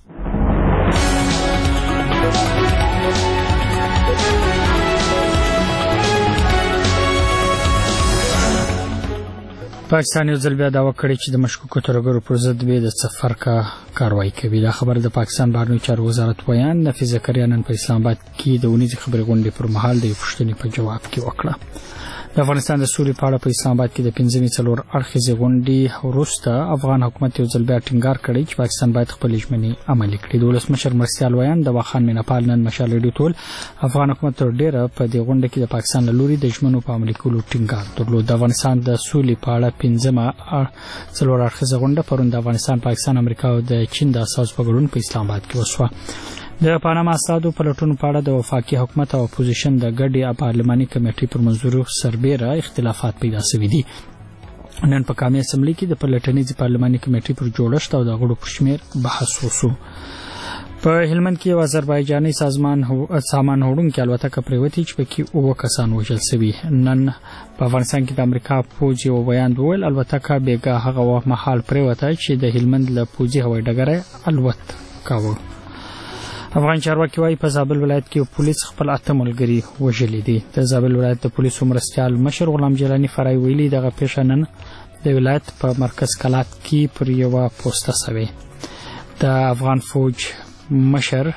پاکستان یو ځل بیا دعوه کړې چې د مشکوکو ترهګرو پر ضد به د سفر کاروایی کوي. دا خبر د پاکستان بهرنیو چارو وزارت ویان نفیس زکریا نن په اسلام آباد کې د ونیزې خبرې غونډې پر مهال د پوښتنې په جواب کې وکړه. د افغانستان د سولې په اړه په اسلام آباد کې د 5 اړخیزې غونډې وروسته افغان حکومت یو ځل بیا ټینګار کړی چې پاکستان باید خپل ژمنې عملي کړي. د ولسمشر مرستیال ویان د واخان میناپال نن مشال ریډیو ټول افغان حکومت تر ډیره په دې غونډه کې د پاکستان له لوري د ژمنو په عملي کولو ټینګار درلود. د افغانستان د سولې په اړه 5 اړخیزه غونډه پرون د افغانستان، پاکستان، امریکا او د چین د اساس په ګډون په اسلام آباد کې وشوه. د پاناما اسنادو پلټونو په اړه د وفاقي حکومت او اپوزیشن د ګډې پارلماني کمیټې پر منظورو سربېره اختلافات پیدا شوي دي. نن په قومي اسمبلی کې د پلټنیزې پارلماني کمیټې پر جوړښت او د غړو پر شمېر بحث وشو. په هلمند کې یو آذربایجاني سامان وړونکې الوتکه پرېوتې چې پکې 9 کسان وژل شوي. نن په افغانستان کې د امریکا پوځ یو بیان وویل الوتکه بېګا هغه مهال پرېوته چې د هلمند له پوځي هوایي ډګره الوت کاوه. افغان چارواکي وايي په زابل ولایت کې پولیس خپل 8 ملګري وژلي دي. د زابل ولایت د پولیسو مرستیال مشر غلام جیلانی فرای ویلي دغه پیښه نن د ولایت په مرکز کلات کې پر یو پوسټه شوې. د افغان فوج مشر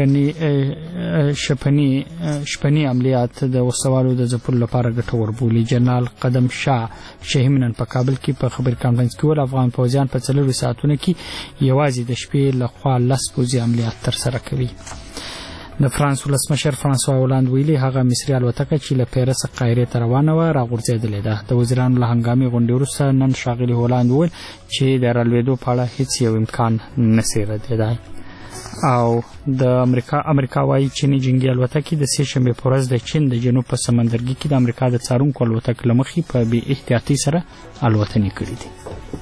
شپنی عملیات د وسوالو د ځپلو لپاره ګټور بولي. جنرال قدم شاه شهیم نن په کابل کې په خبري کانفرنس کې ول افغان فوجیان په 4 ساعتونو کې یوازې د شپې لخوا 10 پوځي عملیات ترسره کوي. د فرانس ولسمشر فرانسوا هولند ویلي هغه مصري الوتکه چې له پیرس قاهرې ته روانه وه راغورځېدلې ده. د وزیرانو له هنګامي غونډې وروسته نن ښاغلي هولند وویل چې د رالوېدو په اړه هیڅ یو امکان نشي ردېدای. او د امریکا وايي چینی جنگي الوتکې د سې شنبې په ورځ د چین د جنوب په سمندرګي کې د امریکا د څارونکو الوتکې له مخې په بې احتیاطۍ سره الوتنې کړې دي.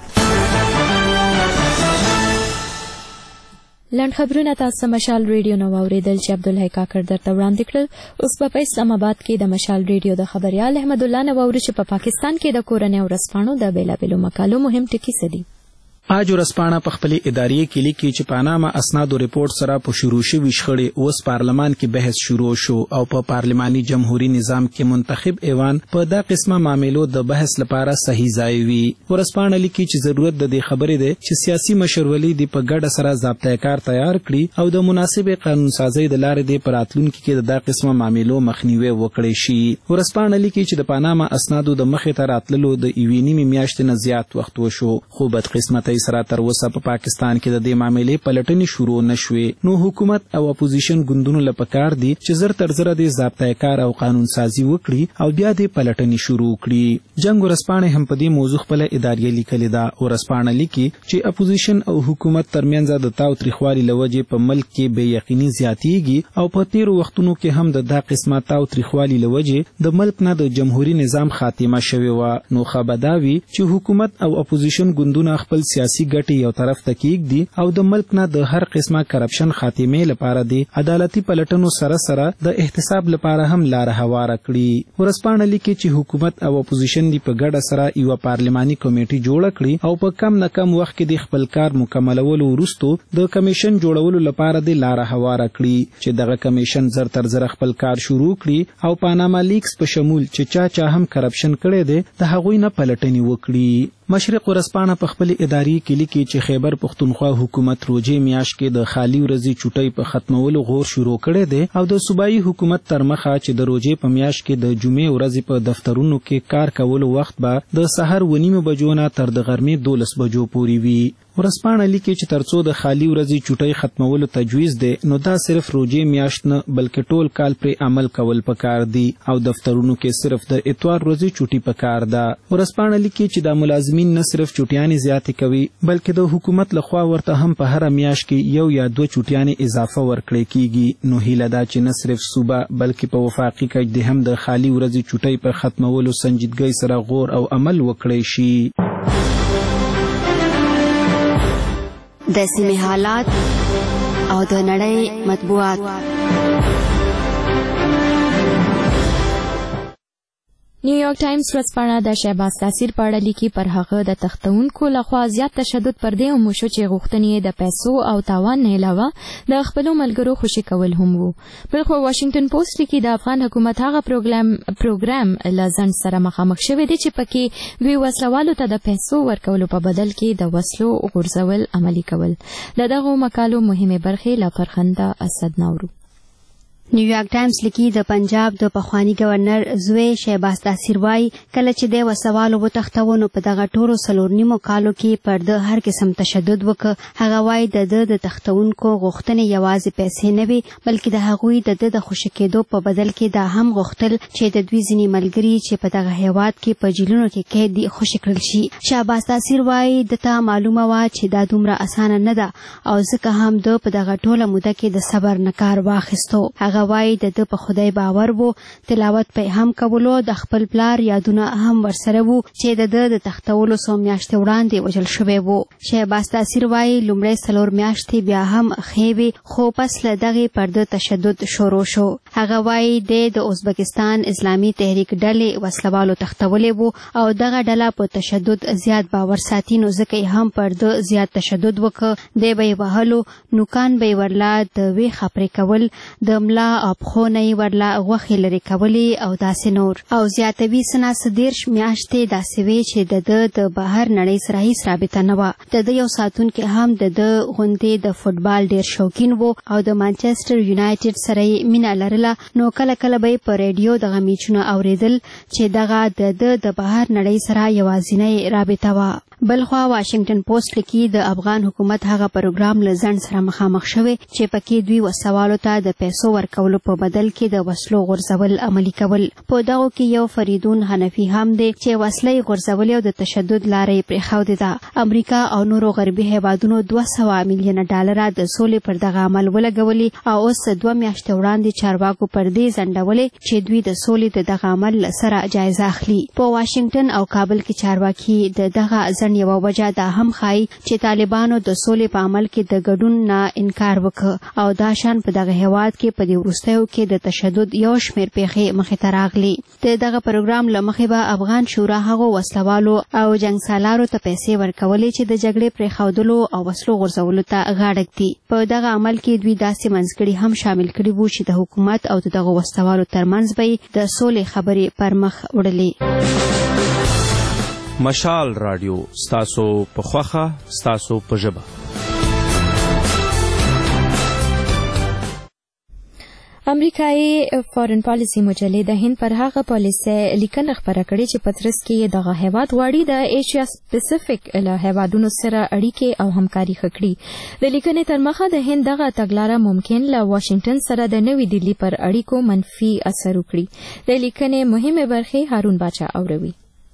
لنډ خبرونه تاسو مشال ریډیو نو اوریدل چې عبدالحی کاکړ درته وړاندې کړل. اوس په اسلام آباد کې د مشال ریډیو د خبريال احمد الله نو اوري چې په پاکستان کې د کورنۍ ورسپانو د بیلابېلو مقالو مهم ټکي سدي. آج ورسپانه په خپل اداري کې لیکي چې پاناما اسنادو ریپورت سره په شروع شوي شخړې اوس پارلمان کې بحث شروع شو او په پارلماني جمهوریت نظام کې منتخب ایوان په دا قسمه معاملو د بحث لپاره صحیح ځای وي. ورسپانه لیکي چې ضرورت د دې خبرې ده چې سیاسي مشرولي د په ګډه سره ضابطه کار تیار کړي او د مناسبه قانون سازي د لارې د پراتلونکو کې د قسمه معاملو مخنیوي وکړي شي. ورسپانه لیکي چې د پاناما اسنادو د مخې ته راتللو د ایوینی میاشتې نه زیات وخت وشو خو بد قسمتۍ سره تر اوسه په پاکستان کې د دې معاملې پلټنې شروع نشوي. نو حکومت او اپوزیشن ګوندونو له پکار دي چې زر تر زر د ضابطه کار او قانون سازي وکړي او بیا د پلټنې شروع کړي. جنگ ورسپانه هم په دې موضوع خپل اداري لیکلې ده. ورسپانه لیکي چې اپوزیشن او حکومت ترمنځ د تاوتریخوالي لوجې په ملک کې بې یقیني زیاتېږي او په تیر وختونو کې هم د قسمه تاوتریخوالي لوجې د ملک نه د جمهوریت نظام خاتمه شوی و. نو خبرداوي چې حکومت او اپوزیشن ګوندونه خپل سیاسي یو طرف ته کېږدي او د ملک نه د هر قسمه کرپشن خاتمه لپاره د عدالتي پلټنو سره سره د احتساب لپاره هم لار هواره کړي. ورسپانه لیکي چې حکومت او اپوزیشن دی په ګډه سره یو پارلماني کمیټه جوړ کړي او په کم نه کم وخت کې د خپل کار مکملولو وروسته د کمیشن جوړولو لپاره د لار هواره کړي چې دغه کمیشن زر تر زر خپل کار شروع کړي او پاناما لیکس په شمول چې چا هم کرپشن کړي دي د هغوی نه پلټنې وکړي. مشرق ورسپانه په خپل اداري کې لیکي چې خیبر پختونخوا حکومت روزي میاش کې د خالی ورځي چټي په ختمولو غور شروع کړي دي او د صوبایي حکومت تر مخه چې د روزي په میاش کې د جمعې ورځې په دفترونو کې کار کولو وخت به د سحر 9 بجو نه تر د غرمې 12 بجو پورې وي. ورسپانه لیکي چې ترڅو د خالی ورځي چټي ختمولو تجویز دی نو دا صرف روزي میاشت نه بلکې ټول کال پر عمل کول پکار دي او دفترونو کې صرف د اتوار ورځي چټي پکار ده. ورسپانه لیکي چې د ملازمین نه صرف چټیانې زیاتې کوي بلکې د حکومت لخوا ورته هم په هر میاشت کې 1 یا 2 چټیانې اضافه ورکړي کیږي. نو هیله ده چې نه صرف صوبه بلکې په وفاقي کچ د هم د خالی ورځي چټي په ختمولو سنجیدګۍ سره غور او عمل وکړي شي. د سیمې حالات او د نړۍ مطبوعات. نیویارک ټایمز ورځپاڼه د شهباز تاثیر په اړه لیکي پر هغه د تختونکو لخوا زیات تشدد پر دې وموشو چې غوښتنې د پیسو او تاوان نه علاوه د خپلو ملګرو خوشي کول هم وو. بلخو واشنگټن پوسټ لیکي د افغان حکومت هغه پروګرام له ځنډ سره مخامخ شوی دی چې پکې دوی وسلوالو ته د پیسو ورکولو په بدل کې د وسلو غورځول عملي کول. د دغو مقالو مهمه برخې له فرخنده اسد ناورو. نیویارک ټایمز لیکي د پنجاب د پخوانی گورنر زوی شهباز تاثیر وایي کله چې د وسوالو وتښتونو په دغه ټولو 4 کالو کې پر د هر قسم تشدد وکړ. هغه وایي د تښتونکو غوښتنې یوازې پیسې نه وي بلکې د هغوی د خوشي کېدو په بدل کې دا هم غوښتل چې د دوی ځینې ملګري چې په دغه هیواد کې په جیلونو کې قید دي خوشي کړل شي. شهباز تاثیر وایي دته معلومه وه چې دا دومره اسانه نه ده او ځکه هم د په دغه ټوله موده کې د صبر نه کار واخیستو. غواړي د په خدای باور وو تلاوت په هم کولو د خپل پلار یادونه هم ورسره وو چې د تختولو 100 میاشتې وړاندې وجل شوی وو. شهباز تاثیر وایي لومړی 4 میاشتې بیا هم خېوي خو پس له دغه پر د تشدد شروع شو. هغه وایي د ازبکستان اسلامي تحریک ډلې وسلوالو تختولې وو او دغه ډله په تشدد زیات باور ساتي نو ځکه هم پر د زیات تشدد وکړ. د به وهلو نوکان به ورلا د وی خبرې کول د ملا او خونه ورلا غوخي لري کولی او داسې نور او زیاتوي سنا سدیرش میاشتې داسې وی چې د بهر نړۍ سره هیڅ رابطه نه و. د یو ساتون کې هم د غونډې د فوتبال ډیر شوقین وو او د مانچستر یونایټډ سره مینا لرله نو کله کله به په ریډیو د غمیچونو اوریدل چې دغه د بهر نړۍ سره یوازینی رابطه و. بلخوا واشنگټن پوسټ لیکي د افغان حکومت هغه پروګرام له ځنډ سره مخامخ شوی چې پکې دوی وسوالو ته د پیسو ورکولو په بدل کې د وسلو غورځول عملي کول. په دغه کې یو فریدون حنفي هم دی چې وسلې غورځول او د تشدد لارې پرېښودې ده. امریکا او نورو غربي هیوادونو 200 میلیون ډالر د سولې پر دغه عمل ولګولي او اوس 2 میاشتې وړاندې چارواکو پر دې ځنډولې چې دوی د سولې د دغه عمل سره جایزه اخلي. په واشنگټن او کابل کې چارواکي دغه یو وجه دا هم خای چې طالبانو د سولې په عمل کې د ګډون نه انکار وکړ او دا شان په دغه هیواد کې په دې وروستیو کې د تشدد یو شمېر پیښې مخې ته راغلي. دغه پروګرام له مخې به افغان شورا هغو وسلوالو او جنګسالارو ته پیسې ورکولې چې د جګړې پرېښودلو او وسلو غورځولو ته غاړه ږدي. په دغه عمل کې دوی داسې منځګړي هم شامل کړي وو چې د حکومت او دغه وسلوالو ترمنځ به د سولې خبرې پر مخ وړلې. مشال رادیو ستاسو په خوخه ستاسو په ژبه. امریکایي فارن پالیسي مجلې د هند پر هغه پالیسي لیکنه خبره کړې چې پترس کې دغه هیواد غواړي د ایشیا سپیسیفیک له هیوادونو سره اړیکې او همکاري وکړي. د لیکنې تر مخه د هند دغه تګلاره ممکن له واشنگټن سره د نوې دلی پر اړیکو منفي اثر وکړي. د لیکنې مهمه برخه هارون باچا اوروي.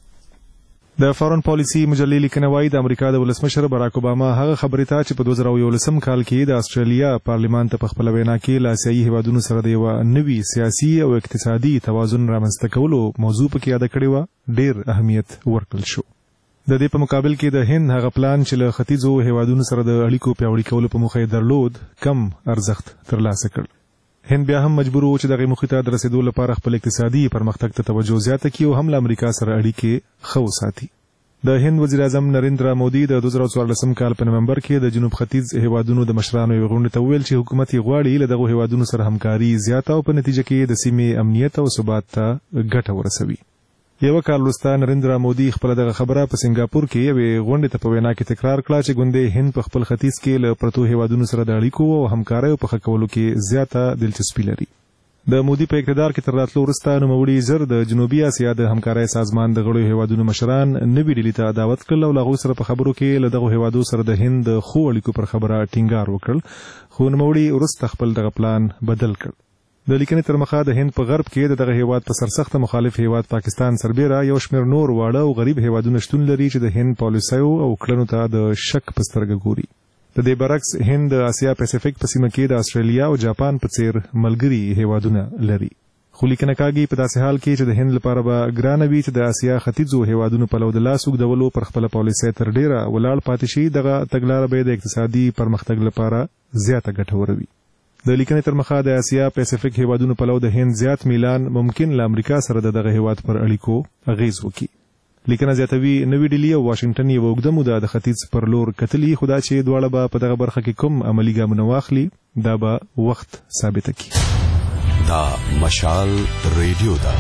د فارن پالیسي مجلې لیکنه وايي د امریکا د ولسمشر باراک اوباما هغه خبرې ته چې په 2011 کال کې د استرالیا پارلیمان ته په خپل وینا کې له آسیایي هیوادونو سره د یو نوي سیاسي او اقتصادي توازن رامنځته کولو موضوع پکې یاد کړې و ډېر اهمیت ورکړل شو. د دې په مقابل کې د هند هغه پلان چې له ختیځو هیوادونو سره د اړیکو پیاوړي کولو په موخه درلود کم ارزښت ترلاسه کړ. هند بیا هم مجبور و چې دغه موخې ته د رسیدو لپاره خپل اقتصادي پرمختګ ته توجه زیاته کړي او هم له امریکا سره اړیکې ښه وساتي. د هند وزیر اعظم نریندرا مودي د 2014 کال په نومبر کې د جنوب ختیځ هیوادونو د مشرانو یو غونډه ته ویل چې حکومت یې غواړي له دغه هیوادونو سره همکاري زیاته او په نتیجه کې د سیمې امنیت او ثبات ته ګټه ورسوي. یو کال وروسته نریندرا مودي خپل دغه خبره په سنگاپور کې یوې غونډې ته په وینا کې تکرار کړه چې ګوندې هند په خپل ختیځ کې له پرتو هیوادونو سره د اړیکو او همکارۍ په ښه کولو کې زیاته دلچسپي لري. د مودي په اقتدار کې تر راتلو وروسته نوموړي زر د جنوبي اسیا د همکارۍ سازمان د غړو هیوادونو مشران نوي ډلې ته دعوت کړل او له هغوی سره په خبرو کې له دغو هیوادو سره د هند د ښو اړیکو پر خبره ټینګار وکړ خو نوموړي وروسته خپل دغه پلان بدل کړ. د لیکنې تر مخه د هند په غرب کې دغه هیواد په سرسخته مخالف هیواد پاکستان سربیره یو شمېر نور واړه او غریب هیوادونه شتون لري چې د هند پالیسیو او کړنو ته د شک په سترګه ګوري. د دې برعکس هند د اسیا پیسفیک په سیمه کې د استرالیا او جاپان په څیر ملګري هیوادونه لري. خو لیکنه کاږي په داسې حال کې چې د هند لپاره به ګرانه وي چې د اسیا ختیځو هیوادونو په لو د لاس اوږدولو پر خپله پالیسۍ تر ډیره ولاړ پاتې شي. دغه تګلاره به د اقتصادي پرمختګ لپاره زیاته ګټوره وي. د لیکنې تر مخه د اسیا پیسفیک هیوادونو په لور د هند زیات میلان ممکن له امریکا سره دغه هیواد پر اړیکو اغیز وکړي. لیکنه زیاتوي نوې ډیلی او واشنگټن یو اوږده موده د ختیځ پر لور کتلي، خو دا چې دواړه به په دغه برخه کې کوم عملي ګامونه واخلي دا به وخت ثابته کړي. دا مشال ریډیو ده.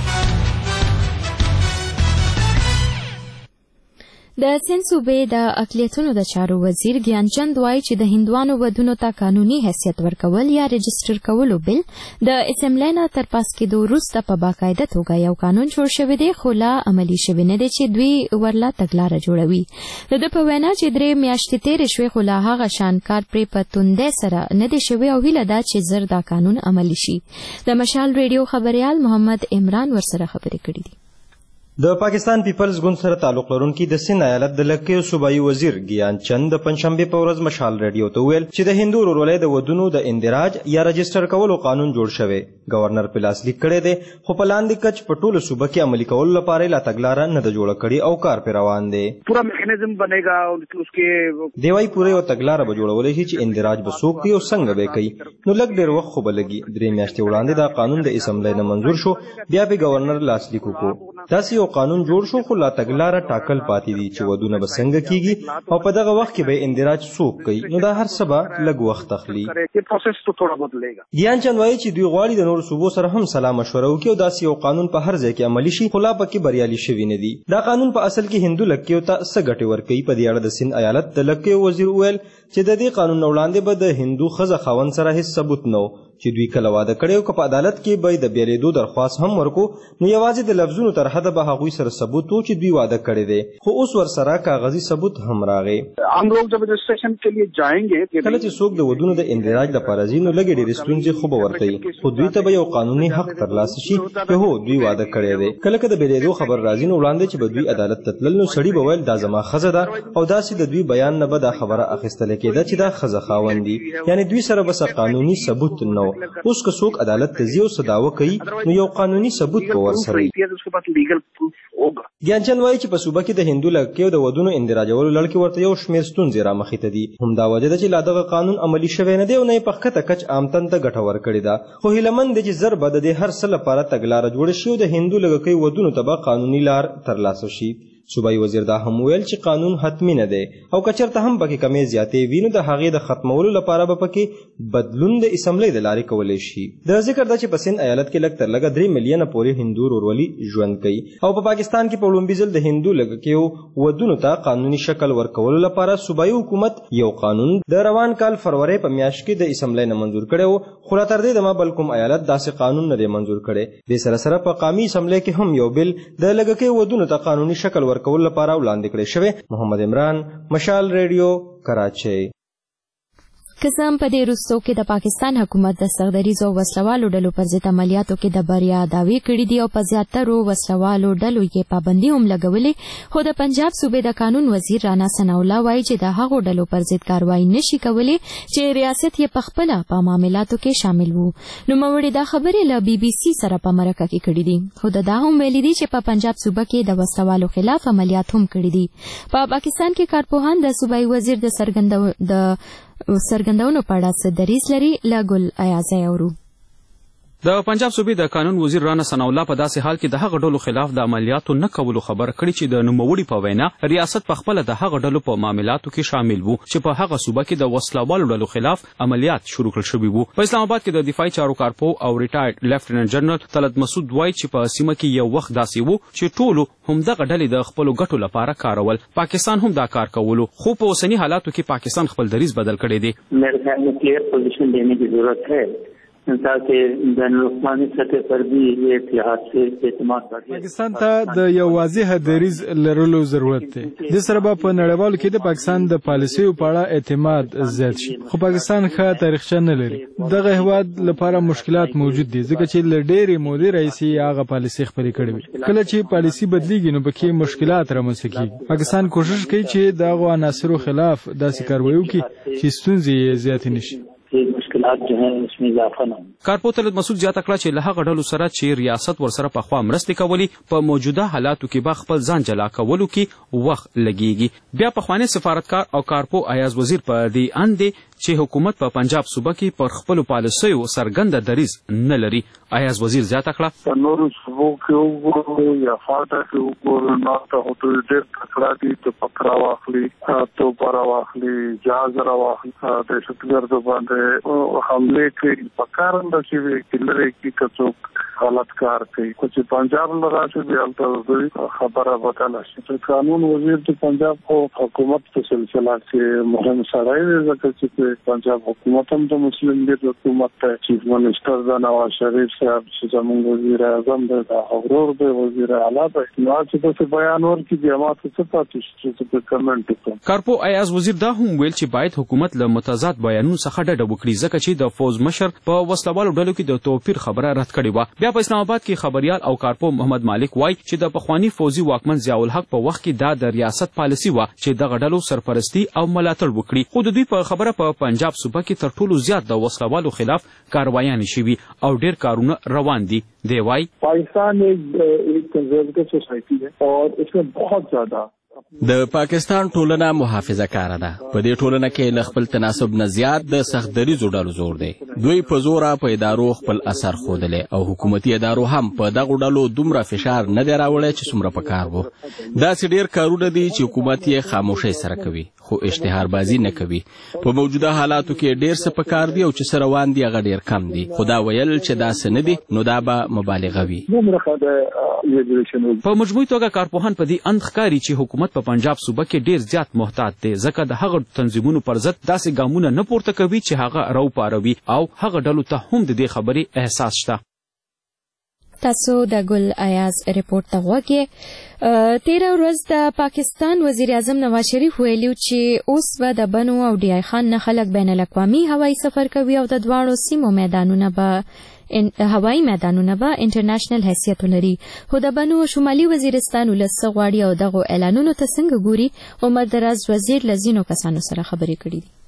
د سند صوبې د اقلیتونو د چارو وزیر ګیان چند وایي چې د هندوانو ودونو ته قانوني حیثیت ورکول یا رجسټر کولو بل د اسمبلی نه تر پاس کېدو وروسته په باقاعده توګه یو قانون جوړ شوی دی، خو لا عملي شوی نه دی چې دوی ورله تګلاره جوړوي. د ده په وینا چې 3 میاشتې تېرې شوې خو لا هغه شان کار پرې په توندۍ سره نه دی شوی او هیله ده چې زر دا قانون عملي شي. د مشال ریډیو خبریال محمد عمران ورسره خبرې کړې دي. د پاکستان پیپلز ګوند سره تعلق لرونکي د سند ایالت د لکیو صوبایي وزیر ګیان چند د پنځشنبه په ورځ مشال ریډیو ته ویل چې د هندو ورولۍ د ودونو د اندراج یا رجسټر کولو قانون جوړ شوی. گورنر په لاس لیک کړی دی، خو په لاندې کچ په ټولو صوبه کې عملي کولو لپاره لا تګلاره نه ده جوړه کړې او کار په روان دی. پورا میکانیزم بنےگا اسکے دی وايي پوره یو تګلاره به جوړولای شي چې اندراج به څوک کوي او څنګه به کوي. نو لږ ډېر وخت خو به لګي. 3 میاشتې وړاندې دا قانون د اسمبلی نه منظور شو، بیا به گورنر لاس لیک وکړو. داسې یو قانون جوړ شو، خو لا تګلاره ټاکل پاتې دي چې ودونه به څنګه کیږي او په دغه وخت کې به اندراج څوک کوي. نو دا هر څه به لږ وخت اخلي. ګیان چند وایي چې دوی غواړي د نورو صوبو سره هم سلا مشوره وکړي او داسې یو قانون په هر ځای کې عملي شي، خو لا پکې بریالي شوي نه دي. دا قانون په اصل کې هندو لکیو ته څه ګټې ورکوي؟ په دې اړه د سند ایالت د لکیو وزیر وویل چې د دې قانون وړاندې به د هندو ښځه خاوند سره هیڅ ثبوت نه و چې دوی کله واده کړی او که په عدالت کې به د بیلیدو درخواست هم ورکو، نو یوازې د لفظونو تر حده به هغوی سره ثبوت و چې دوی واده کړی دی، خو اوس ورسره کاغذي ثبوت هم راغی. हम लोग जब रजिस्ट्रेशन के लिए जाएंगे کله چې څوک د ودونو د اندراج لپاره ځي نو لږې ډېرې ستونزې خو به ورته وي، خو دوی ته به یو قانوني حق ترلاسه شي چې هو دوی واده کړی دی. کله که د بیلیدو خبر راځي نو وړاندې چې به دوی عدالت ته تلل نو سړي به ویل دا زما ښځه ده او داسې د دوی بیان نه به دا خبره اخیستل کېده چې دا ښځه خاوند دي، یعنې دوی سره به څه قانوني ثبوت نه و. اوس که څوک عدالت ته ځي او څه دعوه کوي نو یو قانوني ثبوت به ورسره وي. ګیان چند وایي چې په صوبه کې د هندو لکیو د ودونو اندراجولو لړ کې ورته یو شمېر ستونزې رامخې ته دي. همدا وجه ده چې لا دغه قانون عملي شوی نه دی او نه یې په ښکته کچ عام تن ته ګټه ورکړې ده، خو هیلهمند دی چې زر به د دې هر څه لپاره تګلاره جوړه شي او د هندو لکیو ودونو ته به قانوني لار ترلاسه شي. صوبایي وزیر دا هم ویل چې قانون حتمی نه دی او که چېرته هم پکې کمې زیاتې وي نو د هغې د ختمولو لپاره به پکې بدلون د اسمبلی د لارې کولی شي. د ذکر ده چې په سند ایالت کې لږ تر لږه 3 میلیونه پورې هندو ورولي ژوند کوي او په پاکستان کې په لومړي ځل د هندو لکیو ودونو ته قانوني شکل ورکولو لپاره صوبایي حکومت یو قانون د روان کال فروری په میاشت کې د اسمبلی نه منظور کړی و، خو لا تر دې دمه بل کوم ایالت داسې قانون نه دی منظور کړی. دې سره سره په قامي اسمبلی کې هم یو بل د لکیو ودونو ته قانوني شکل ورکولو لپاره وړاندې کړی شوی. محمد عمران، مشال ریډیو، کراچۍ. قسم په دې وروستو کې د پاکستان حکومت د سختدریزو وسلوالو ډلو پر ضد عملیاتو کې د بریا دعوې کړې دي او په زیاترو وسلوالو ډلو یې پابندي هم لګولې، خو د پنجاب صوبې د قانون وزیر رانا ثناءالله وایي چې د هغو ډلو پر ضد کاروایي نشي کولی چې ریاست یې پخپله په معاملاتو کې شامل وو. نوموړي دا خبرې له بي بي سي سره په مرکه کې کړې دي، خو دا هم ویلي دي چې په پنجاب صوبه کې د وسلوالو خلاف عملیات هم کړي دي. په پاکستان کې کارپوهان د صوبایي وزیر د څرګندونو په اړه څه دریځ لري؟ له ګل ایازۍ اورو. د پنجاب صوبې د قانون وزیر رانا ثناءالله په داسې حال کې د هغه ډلو خلاف د عملیاتو نه کولو خبره کړې چې د نوموړي په وینا ریاست پخپله د هغه ډلو په معاملاتو کې شامل وو چې په هغه صوبه کې د وسلوالو ډلو خلاف عملیات شروع کړل شوي وو. په اسلام آباد کې د دفاعي چارو کارپو او ریټایرډ لیفټیننټ جنرال طلعت مسعود وایي چې په سیمه کې یو وخت داسې وو چې ټولو همدغه ډلې د خپلو ګټو لپاره کارول. پاکستان هم دا کار کولو، خو په اوسني حالاتو کې پاکستان خپل دریځ بدل کړی دی. میرے خیال میں کلیئر پوزیشن دینے کی ضرورت ہے تاکہ بین الاقوامی سطح پر بھی یہ اتحاد سے اعتماد بڑھے. پاکستان ته د یو واضح دریځ لرلو ضرورت دی. د سره په نړیوالو کې د پاکستان د پالیسیو په اړه اعتماد زیات شي، خو پاکستان ښه تاریخچه نه لري. دغه هیواد لپاره مشکلات موجود دي ځکه چې له ډېرې مودې راهیسې هغه پالیسي خپلې کړې وي. کله چې پالیسي بدلیږي نو پکې مشکلات رامنځته کېږي. پاکستان کوشش کوي چې د هغو عناصرو خلاف داسې کاروایي وکړي چې ستونزې یې زیاتې نه شي. کارپو طلعت مسعود زیاته کړه چې له هغه ډلو سره چې ریاست ورسره پخوا مرستې کولې په موجوده حالاتو کې به خپل ځان جلا کولو کې وخت لګیږي. بیا پخوانی سفارتکار او کارپو ایاز وزیر په دې اند دی چې حکومت په پنجاب صوبه کې پر خپل پالیسیو څرګنده دریځ نه لري. ایاز وزیر زیاته کړه په نورو صوبو کې وګورو یا خاطر کې وګورو نو ته هوټل ډېر تکړه دي ته پکړه واخلي تو پر واخلي جهاز را واخلي د شتګردو باندې حمله کوي پکارند چې کلري کې کڅوک حالت کار کوي چې پنجاب نه راشي بیا ته خبره وکړه چې قانون وزیر د پنجاب کو حکومت په سلسله کې مهم سړی دی ځکه چې پنجاب حکومت هم د مسلم لیگ حکومت ته چیف منسٹر د نواز شریف صاحب چې زموږ وزیر اعظم دی دا اورور دی وزیر اعلی دی نو چې څه بیان ورکړي بیا ماته څه پاتې چې په کمنټ وکړم. کارپو ایاز وزیر دا هم ویل چې باید حکومت له متضاد بیانونو څخه ډډه وکړي ځکه چې د فوز مشر په وسلوالو ډلو کې د توپیر خبره رد کړې وه. بیا په اسلام آباد کې خبريال او کارپو محمد مالک وایي چې د پخوانی فوزي واکمن ضیاء الحق په وخت کې دا د ریاست پالیسي وه چې دغه ډلو سرپرستی او ملاتړ وکړي. خو د دوی په خبره په پنجاب صوبه کې تر ټولو زیات د وسلوالو خلاف کاروایانې شوي او ډېر کارونه روان دي. دی وایي پاکستان ایک کنزرویٹو سوسائٹی ہے اور اس میں بہت زیادہ د پاکستان ټولنه محافظه کار ده. په دې ټولنه کې له خپل تناسب نه زیات د سخت دریځو ډلو زور دی. دوی په زوره په ادارو خپل اثر ښودلی او حکومتي ادارو هم په دغو ډلو دومره فشار نه دی راوړی چې څومره پکار و. داسې ډېر کارونه دي چې حکومت یې خاموشۍ سره کوي خو اشتهاربازي نه کوي. په موجوده حالاتو کې ډېر څه پکار دي او چې څه روان دي هغه ډېر کم دي. خو دا ویل چې داسې نه دي نو دا به مبالغه وي. په مجموعي توګه کارپوهان په دې اند ښکاري چې حکومت په پنجاب صوبه کې ډیر زیات محتاط دی ځکه د هغه تنظیمونو پر ضد داسې ګامونه نه پورته کوي چې هغه راوپاروي او هغه ډلو ته هم د دې خبرې احساس شته. تاسو د ګل ایاز ریپورت ته وګورئ. 13 ورځ د پاکستان وزیر اعظم نواز شریف ویلو چې اوس به د بنو او ډی آی خان نه خلک بین الاقوامي هوایي سفر کوي او د دواړو سیمو میدانونه به هوایي میدانونه به انټرنیشنل حیثیت لري. خو د بنو شمالي وزیرستان ولس غواړي او دغه اعلانونو ته څنګه ګوري. عمر دراز وزیر لزینو کسانو سره خبرې کړې دي.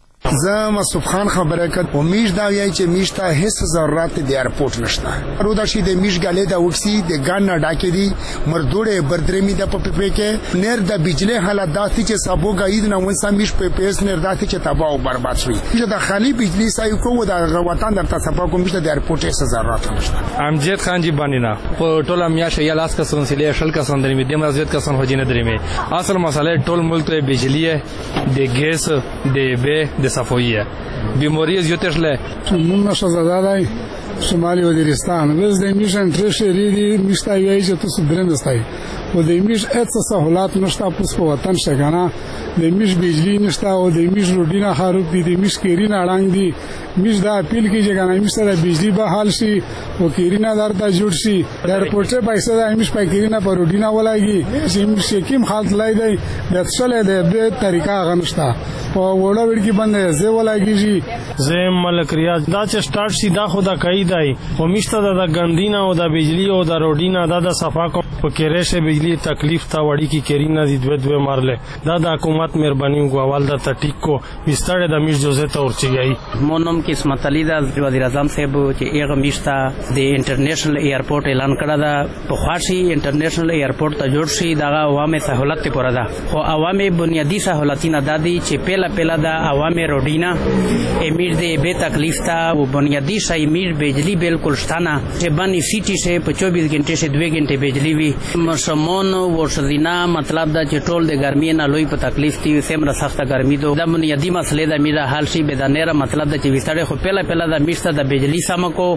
زه مصطفی خان خبره کړ په میش دا وایي چې میش ته هیڅ ضرورت د ایرپورټ نشته. رودا شي د میش غالې دا وکسي د ګان نه ډاکې دي مردوړې بردرمي د پپې کې نیر د بجلی حالت داسې چې سبو غاید نه ونسا میش په پیس نیر داسې چې تباہ او برباد شوی. چې د خالي بجلی سایو کو د وطن درته سبا کوم چې د ایرپورټ هیڅ ضرورت نشته. امجد خان جی باندې نه په ټوله میاشه یا لاس کسان سلی شل کسان درې می د مزید کسان هجینه درې می اصل مسله ټول ملک ته بجلی د ګیس د به صفویه بیماری زیاتش له نو شزادای شمالي وزیرستان وز د میشن ترشری دی میشتا وی چې تاسو درنستای او د میش اته سہولات نشته پوس په وطن شګانا د میش بجلی نشته او د میش روډینا خراب دي د میش کیرینا اړنګ دي میش دا اپیل کی جګانا میش د بجلی به حال شي او کیرینا درته جوړ شي د پورټه پیسې د میش په کیرینا پر روډینا ولایږي چې میش کیم حالت لای دی د څلې د به طریقہ غنښتا او وړه وړکی باندې زه ولایږي زم ملک ریاض دا چې سٹارټ سیدا خدا کوي دی او میشته د ګندینا او د بجلی او د روډینا د صفا کو په کېرشه بجلی تکلیف تا وړي کی کیرینا دي دوه مارله دا د حکومت مهرباني غوال د تټیک کو وستړه د میش جوزه ته ورچګي مونم قسمت علی د وزیر اعظم صاحب چې ایغه میشته د انټرنیشنل ایرپورټ اعلان کړه دا په خاصي انټرنیشنل ایرپورټ ته جوړ شي دا عوامه سہولت ته پوره ده خو عوامه بنیادی سہولتونه دادي چې پهلا د عوامه روډینا امیر دې به تکلیف تا او بنیادی شای امیر بجلی بالکل شتانه چې باندې سیټي سے په 24 غنټه سے 2 غنټه بجلی وی مشمون ورشدینا مطلب دا چې ټول د ګرمي نه لوی په تکلیف دی سمره سخته ګرمي دو د بنیادی مسلې د میرا حال شي به د نره مطلب دا چې وستړي خو پهلا د میشته د بجلی سمکو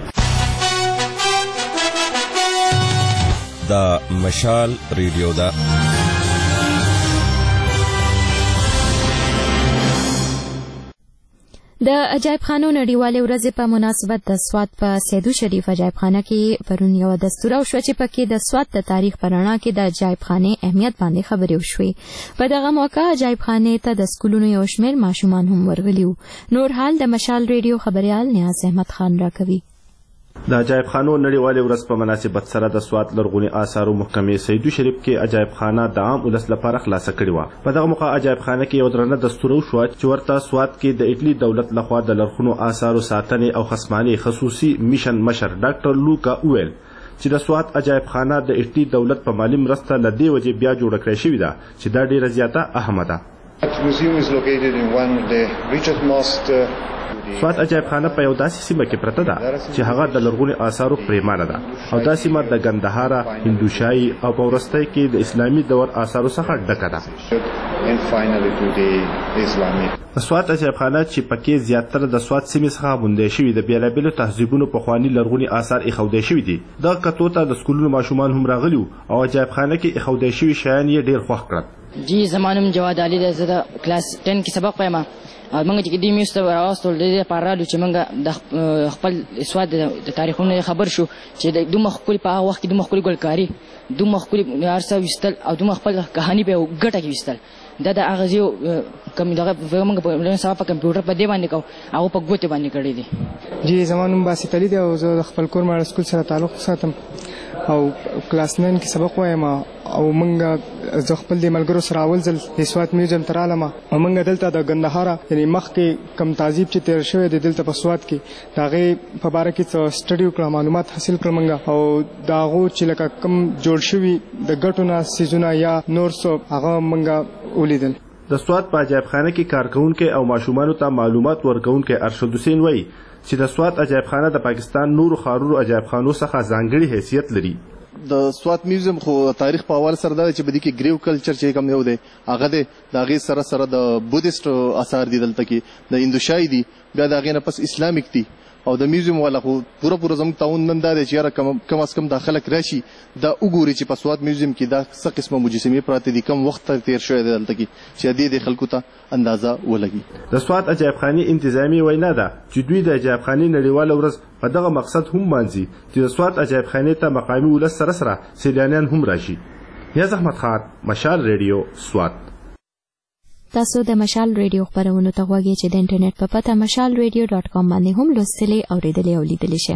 دا مشال ریډیو دا د عجایب خانو نړیوالې ورځې په مناسبت د سوات په سیدو شریف عجایب خانه کې پرون یو دستور او شو چې پکې د سوات د تاریخ په رڼا کې د عجایب خانې اهمیت باندې خبرې وشوې. په دغه موقع عجایب خانې ته د سکولونو یو شمېر ماشومان هم ورغلي وو. نور حال د مشال ریډیو خبريال نیاز احمد خان راکوي. د عجایب خانو نړیوالې ورځ په مناسبت سره د سوات لرغوني آثارو محکمې سیدو شریف کې عجایب خانه د عام ولس لپاره خلاصه کړې وه. په دغه موقع عجایب خانه کې یو درنه دستور وشوه چې ورته سوات کې د اټلي دولت لخوا د لرغونو آثارو ساتنې او خصمانې خصوصي میشن مشر ډاکټر لوکا وویل چې د سوات عجایب خانه د اټلي دولت په مالي مرسته له دې وجې بیا جوړه کړې شوې ده چې دا ډیره زیاته اهمه ده. سوات عجایب خانه په یو داسې سیمه کې پرته ده چې هغه د لرغوني آثارو پریمانه ده او دا سیمه د ګندهارا، هندوشاهي او په وروستۍ کې د اسلامي دور آثارو څخه ډکه ده. سوات عجایب خانه چې پکې زیاتره د سوات سیمې څخه موندل شوي د بیلابیلو تهذیبونو پخواني لرغوني آثار ایښودل شوي دي. دغه کتو ته د سکولونو ماشومان هم راغلي وو او عجایب خانه کې ایښودل شوي شیان یې ډېر خوښ کړل. جی زما نوم جواد علي دی، زه د کلاس 10 کې سبق وایم. موږ چې دې میوس ته راوستل د دې لپاره رالو چې موږ د خپل سواد د تاریخونو خبر شو چې د دومره ښکلي په هغه وخت کې دومره ښکلي ګلکاري، دومره ښکلي هر څه ویستل او دومره خپل کهاني په ګټه کې ویستل. دا د هغه ځای کوم دغه موږ په سبا په کمپیوټر په دې باندې کوو، هغه په ګوتې باندې کړی دي. جی زما نوم باسط علي دی او زه د خپل کور ماډل سکول سره تعلق ساتم او کلاس 9 کې سبق وایم او موږ زه خپل د ملګرو سره اول ځل د سوات میوزیم ته رالم او موږ دلته د ګندهارا یعنې مخکې کم تهذیب چې تیر شوی دی دلته په سوات کې د هغې په باره کې څه سټډي وکړه، معلومات حاصل کړل موږ او د هغو چې لکه کم جوړ شوي د ګټو نه څیزونه یا نور څه هغه موږ ولیدل. د سوات په عجایب خانه کې کارکونکي او ماشومانو ته معلومات ورکوونکی ارشد حسین وایي چې د سوات عجایب خانه د پاکستان نورو ښارونو عجایب خانو څخه ځانګړي حیثیت لري. د سوات میوزیم خو تاریخ په حواله سره دا چې بده کې ګریو کلچر چې کوم یو دی هغه دی د هغې سره د بودیسټ آثار دي، دلته کې د هندوشاهي دي، بیا د هغې نه پس اسلامیک دي او د میوزیم والا خو پوره زموږ تعاون نن دا دی چې یاره کم از کم دا خلک راشي دا وګوري چې په سوات میوزیم کې دا څه قسمه مجسمې پراته دي، کم وخت تیر شوی دی دلته کې چې د خلکو ته اندازه ولګي. د سوات عجایب خانې انتظامی وینا ده چې دوی د عجایب خانې نړیواله ورځ په دغه مقصد هم مانځي چې د سوات عجایب خانې ته مقامي ولس سره سیلانیان هم راشي. نیاز احمد خان، مشال ریډیو، سوات. تاسو د مشال ریډیو خبرونو ته غوږی چې د انټرنیټ په پته mashalradio.com باندې هم لوستلی او اوریدلی او لیدلی شئ.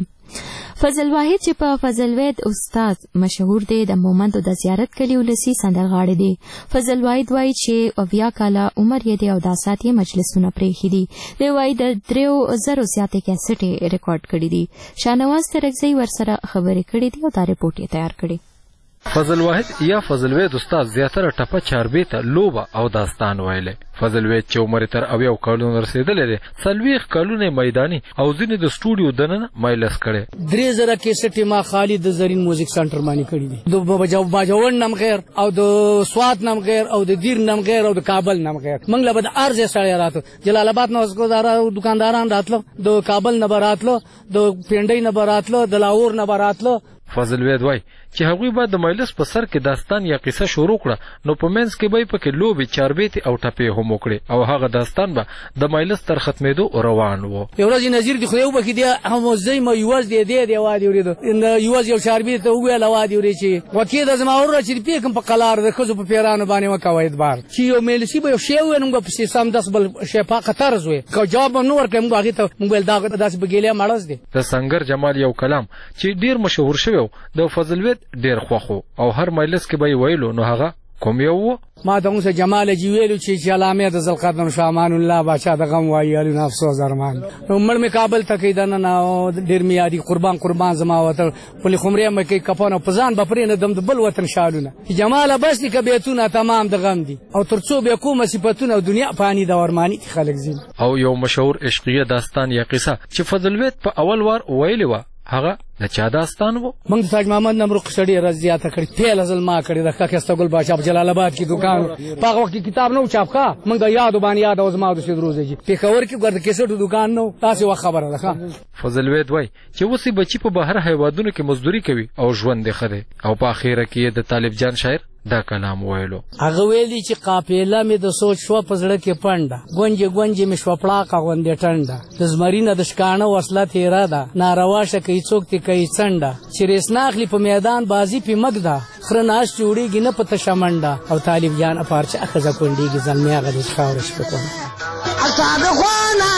فضل واحد چې په فضل واحد استاد مشهور دی د مومندو د زیارت کلی ولسی سندرغاړی دی. فضل واحد وایي چې 80 کاله عمر یې دی او د ساتي مجلسونه پرېښي دي. دی وایي د 3000 زیاتې کیسټې ریکارډ کړي دي. شاهنواز ترکزی ورسره خبرې کړي دي او دا رپورټ یې تیار کړی. فضل واحد یا فضل واحد استاد زیاتره ټپه چاربې ته لوبه او داستان ویلی. فضل واحد چې عمر تر 80 کلونو رسېدلی دی 40 کلونه میداني او ځینې د سټوډیو دننه مایلس کړی. 3000 کیسټې ما خالد د زرین موزیک سنټر باندې کړي دي. د باجوړ نام غیر او د سوات نام غیر او د دیر نام غیر او د کابل نام غیر. موږ له بد ارزه سړی راتلو، جلال آباد نه وسکو دکانداران راتلو، د کابل نه براتلو، د پینډۍ نه براتلو، د لاهور نه براتلو. فضل واحد وایي چې هغوی به د مجلس په سر کې داستان یا قصه شروع کړه نو په منځ کې به یې پکې لوبې چاربیتې او ټپې هم وکړې او هغه داستان به د مجلس تر ختمېدو روان و. یو ورځ نظیر د خدای وبخښي دی هم زه ما یوز دی وادي اورېدو یوز یو چاربیت ته وویل وادي اورې چې وکې د زما ور چې پیکم په قلار د ښځو په پیرانو باندې وکوه اعتبار چې یو مجلسي به یو شی وویل موږ په سیسام 10 بل شفا قطر زوی که جواب نو ورکړم موږ هغې ته موږ ویل دا داسې بګیلیا مړز دی. د سنگر جمال یو کلام چې ډېر مشهور شوی د فضل واحد ډېر خوښ او هر مجلس کې به یې ویلو نو هغه کوم یو و؟ ما ته اوس جمال جی ویلو چې علامه د ذوالقرنین شاه امان الله بادشاہ د غم وایي الین افسوس ارمان مړ مې کابل ته کې دنه نه ډېر مې یادي قربان زما وته پلی خمرې مې کې کپانو پزان بپرې نه دم د بل وطن شالونه جمال بس دي کبيتونه تمام د غم دي او ترڅو به کومه صفاتونه دنیا فانی د ورمانی خلک زین. او یو مشهور عشقیه داستان یا قصه چې فضل واحد په اول وار ویلی و هغه د چا داستان وو؟ موږ د تاج محمد نمرو قصړي رضیاته کړی پیل ازل ما کړی د کاکسته ګل بادشاہ په جلال آباد کې دکان په وخت کې کتاب نو چاپ کا موږ یاد باندې یاد او زما د شید روزه جی په خبر کې ګرد کیسټو دکان نو تاسو خبره ده. فضل واحد وای چې وسی بچی په بهر هیوادونو کې مزدوري کوي او ژوند یې خره او په اخیره کې د طالب جان شاعر دا کلام ویلو. هغه ویلي چې قافله مې د سوچ شو په زړه کې پنده گونجې مې شو پړاقه غوندې ټنده د زمرینه د شکانه وصله تیرا ده ناروا شکې څوک تی کوي څنډه چې ریسناخلی په میدان بازی په مګدا خرناش جوړیږي نه پته شمنډه او طالب جان اپارچ اخزه کونډیږي ځلمه هغه د خاورش په کوم اساده خوانه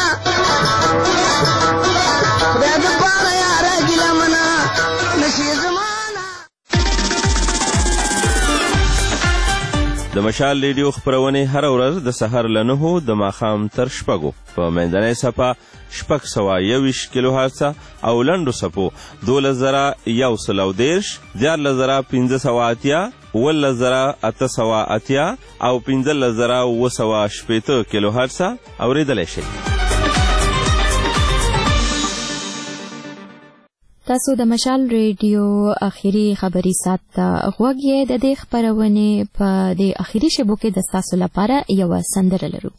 خدای دې پاره یار ګلمنا نشي د مشال ریډیو خپرونې هر ورځ د سحر له 9 د ماښام تر 6 په منځنۍ صفحه 621 کیلو هرڅه او لنډو صفحو 12110 14580 11880 او 15780 کیلو هرتز اوریدلای شئ. تاسو د مشال ریډیو اخیری خبري سات غوږ یې د دې خبرونه په د اخیری شبو کې د تاسو لپاره یو سندره لرو.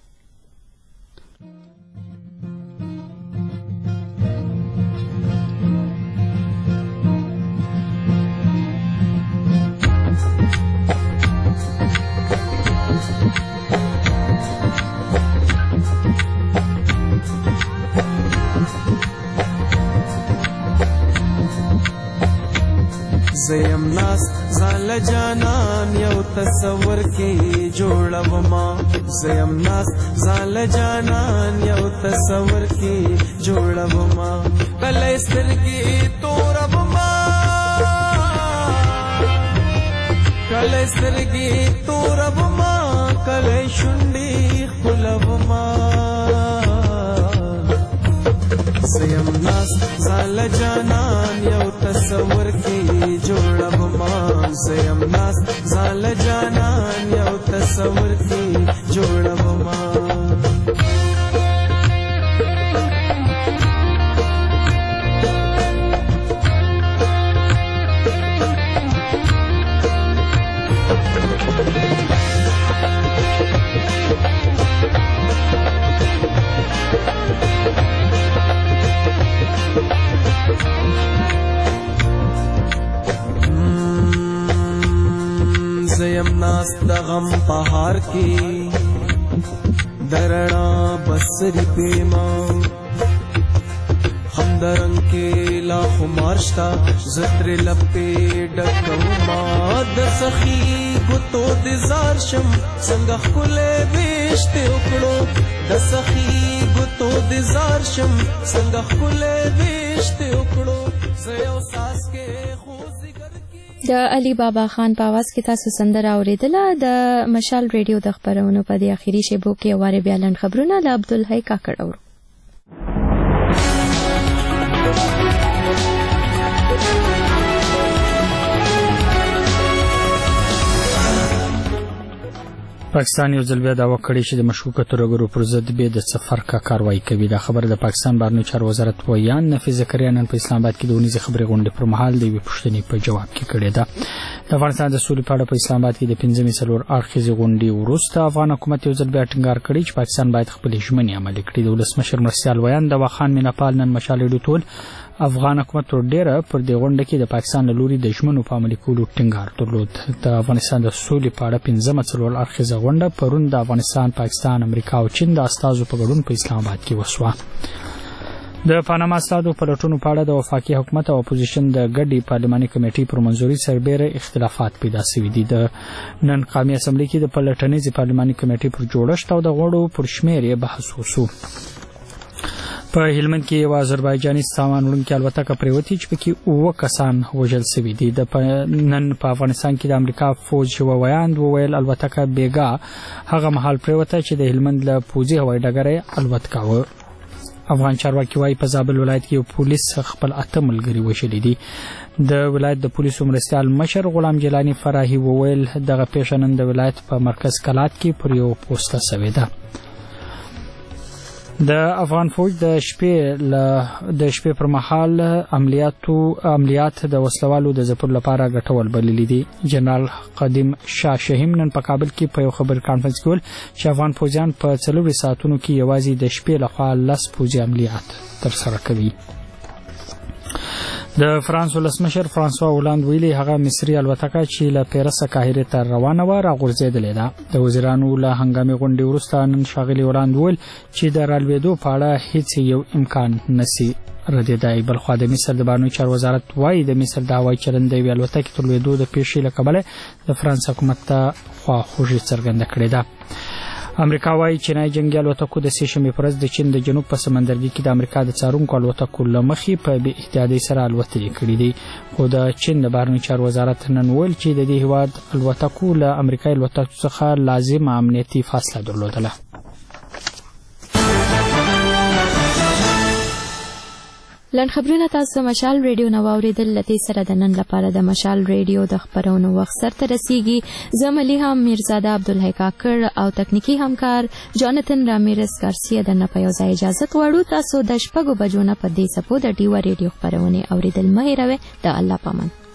زیم ناس زال جانان یو تصور کې جوړوما زیم ناس زال جانان یو تصور کې جوړوما کله سترګې توربما کله سترګې توربما کله شونډې خلوما زیم ناس زال جانان یو تصور کې جوړوما زیم ناس زال جانان یو تصور کې جوړوما زیم ناس د غم پهار کې درنا بسری پیما هم درنګ کې لا خمارشتا زتر لپې ډکوما د سخی ګوتو د زار شم څنګه خله وشته وکړو د سخی ګوتو د زار شم څنګه خله وشته وکړو زيو ساس کې د علي بابا خان په आवाज کې تاسو سندره اوریدله. د مشال ریډیو د خبرونو په دې اخیری شیبو کې واره بیان خبرونه له عبدالحی کاکړ اورو. پاکستان یو ځل بیا دعوا کړې چې د مشکوکو ترورګرو پر ضد به د سفر کا کاروایی کوي. دا خبره د پاکستان بهرنیو چارو وزارت ویان نفیس زکریا نن په اسلام آباد کې د ونیزې خبرې غونډې پر مهال د یوې پوښتنې په جواب کې کړې ده. د افغانستان د سولې په اړه په اسلام آباد کې د 15مې څلور اړخیزې غونډې وروسته افغان حکومت یو ځل بیا ټینګار کړی چې پاکستان باید خپلې ژمنې عملي کړي. د ولسمشر مرستیال ویان د واخان میناپال نن مشال ریډیو ټول افغان حکومت تر ډیره پر دې غونډه کې د پاکستان له لوري د ژمنو په عملي کولو ټینګار درلود. د افغانستان د سولې په اړه 15مه څلور اړخیزه غونډه پرون د افغانستان، پاکستان، امریکا او چین د استازو په ګډون په اسلام آباد کې وشوه. د پاناما استادو پلټونو په اړه د وفاقي حکومت او اپوزیشن د ګډي پارلماني کمیټې پر منځوري سربېره اختلافات پیدا شوي دي. د نن قومي اسمبلی کې د پلټنیزې پارلماني کمیټې پر جوړښت او د غړو پر شمېر یې بحث وشو. په هلمند کې یو آذربایجاني سامان وړونکې الوتکه پریوتې چې پکې 9 کسان وژل شوي دي. نن په افغانستان کې د امریکا فوج یو ویاند وویل الوتکه بیګا هغه مهال پریوته چې د هلمند له پوځي هوایي ډګره الوت کاوه. افغان چارواکي وايي په زابل ولایت کې یو پولیس خپل 8 ملګري وژلي دي. د ولایت د پولیسو مرستیال مشر غلام جیلانی فراهي وویل دغه پیښه نن د ولایت په مرکز کلات کې پر یو پوسټه شوې ده. د افغان فوج د شپې پر مهال عملیات د وسلوالو د ځپلو لپاره ګټور بللي دي. جنرال قدیم شاه شهیم نن په کابل کې په یو خبر کانفرنس کې ویل چې افغان فوجیان په 4 ساعتونو کې یوازې د شپې لخوا 10 فوجي عملیات ترسره کوي. د فرانس ولسمشر فرانسوا هولاند ویلي هغه مصري الوتکه چې له پیرس قاهره ته روانه و راغورځېدلې ده. د وزیرانو له هنګامي غونډې وروسته نن ښاغلي هولاند ویل چې د رالوېدو په اړه هیڅ یو امکان نشي ردېدای. بلخوا د مصر د بهرنیو چارو وزارت وایي د مصر د هوایي چلند د یوې الوتکې تر لوېدو د پیښې له کبله د فرانس حکومت ته خواخوږي څرګنده کړې ده. امریکا وايي چینای جنگي الوتکو د سېشنبې پر ورځ د چین د جنوب په سمندرګي کې د امریکا د څارونکو الوتکو له مخې په بې احتیاطۍ سره الوتنې کړې دي. خو د چین د بهرنیو چارو وزارت نن ویل چې د دې هیواد الوتکو له امریکایي الوتکو څخه لازمه امنیتي فاصله درلودله. لنډ خبرونه تاسو مشال ریډیو نو اوریدل لته سره د نن لپاره د مشال ریډیو د خبرونو وخت سره رسیږي زملیها میرزاده عبدالحی کاکړ او تکنیکی همکار جانتن رامیرز گارسیا د نه په یو ځای اجازه غواړو تاسو د شپږو بجو نه په دې سپو د ډیو ریډیو خبرونه اوریدل مه هیروئ د الله پامان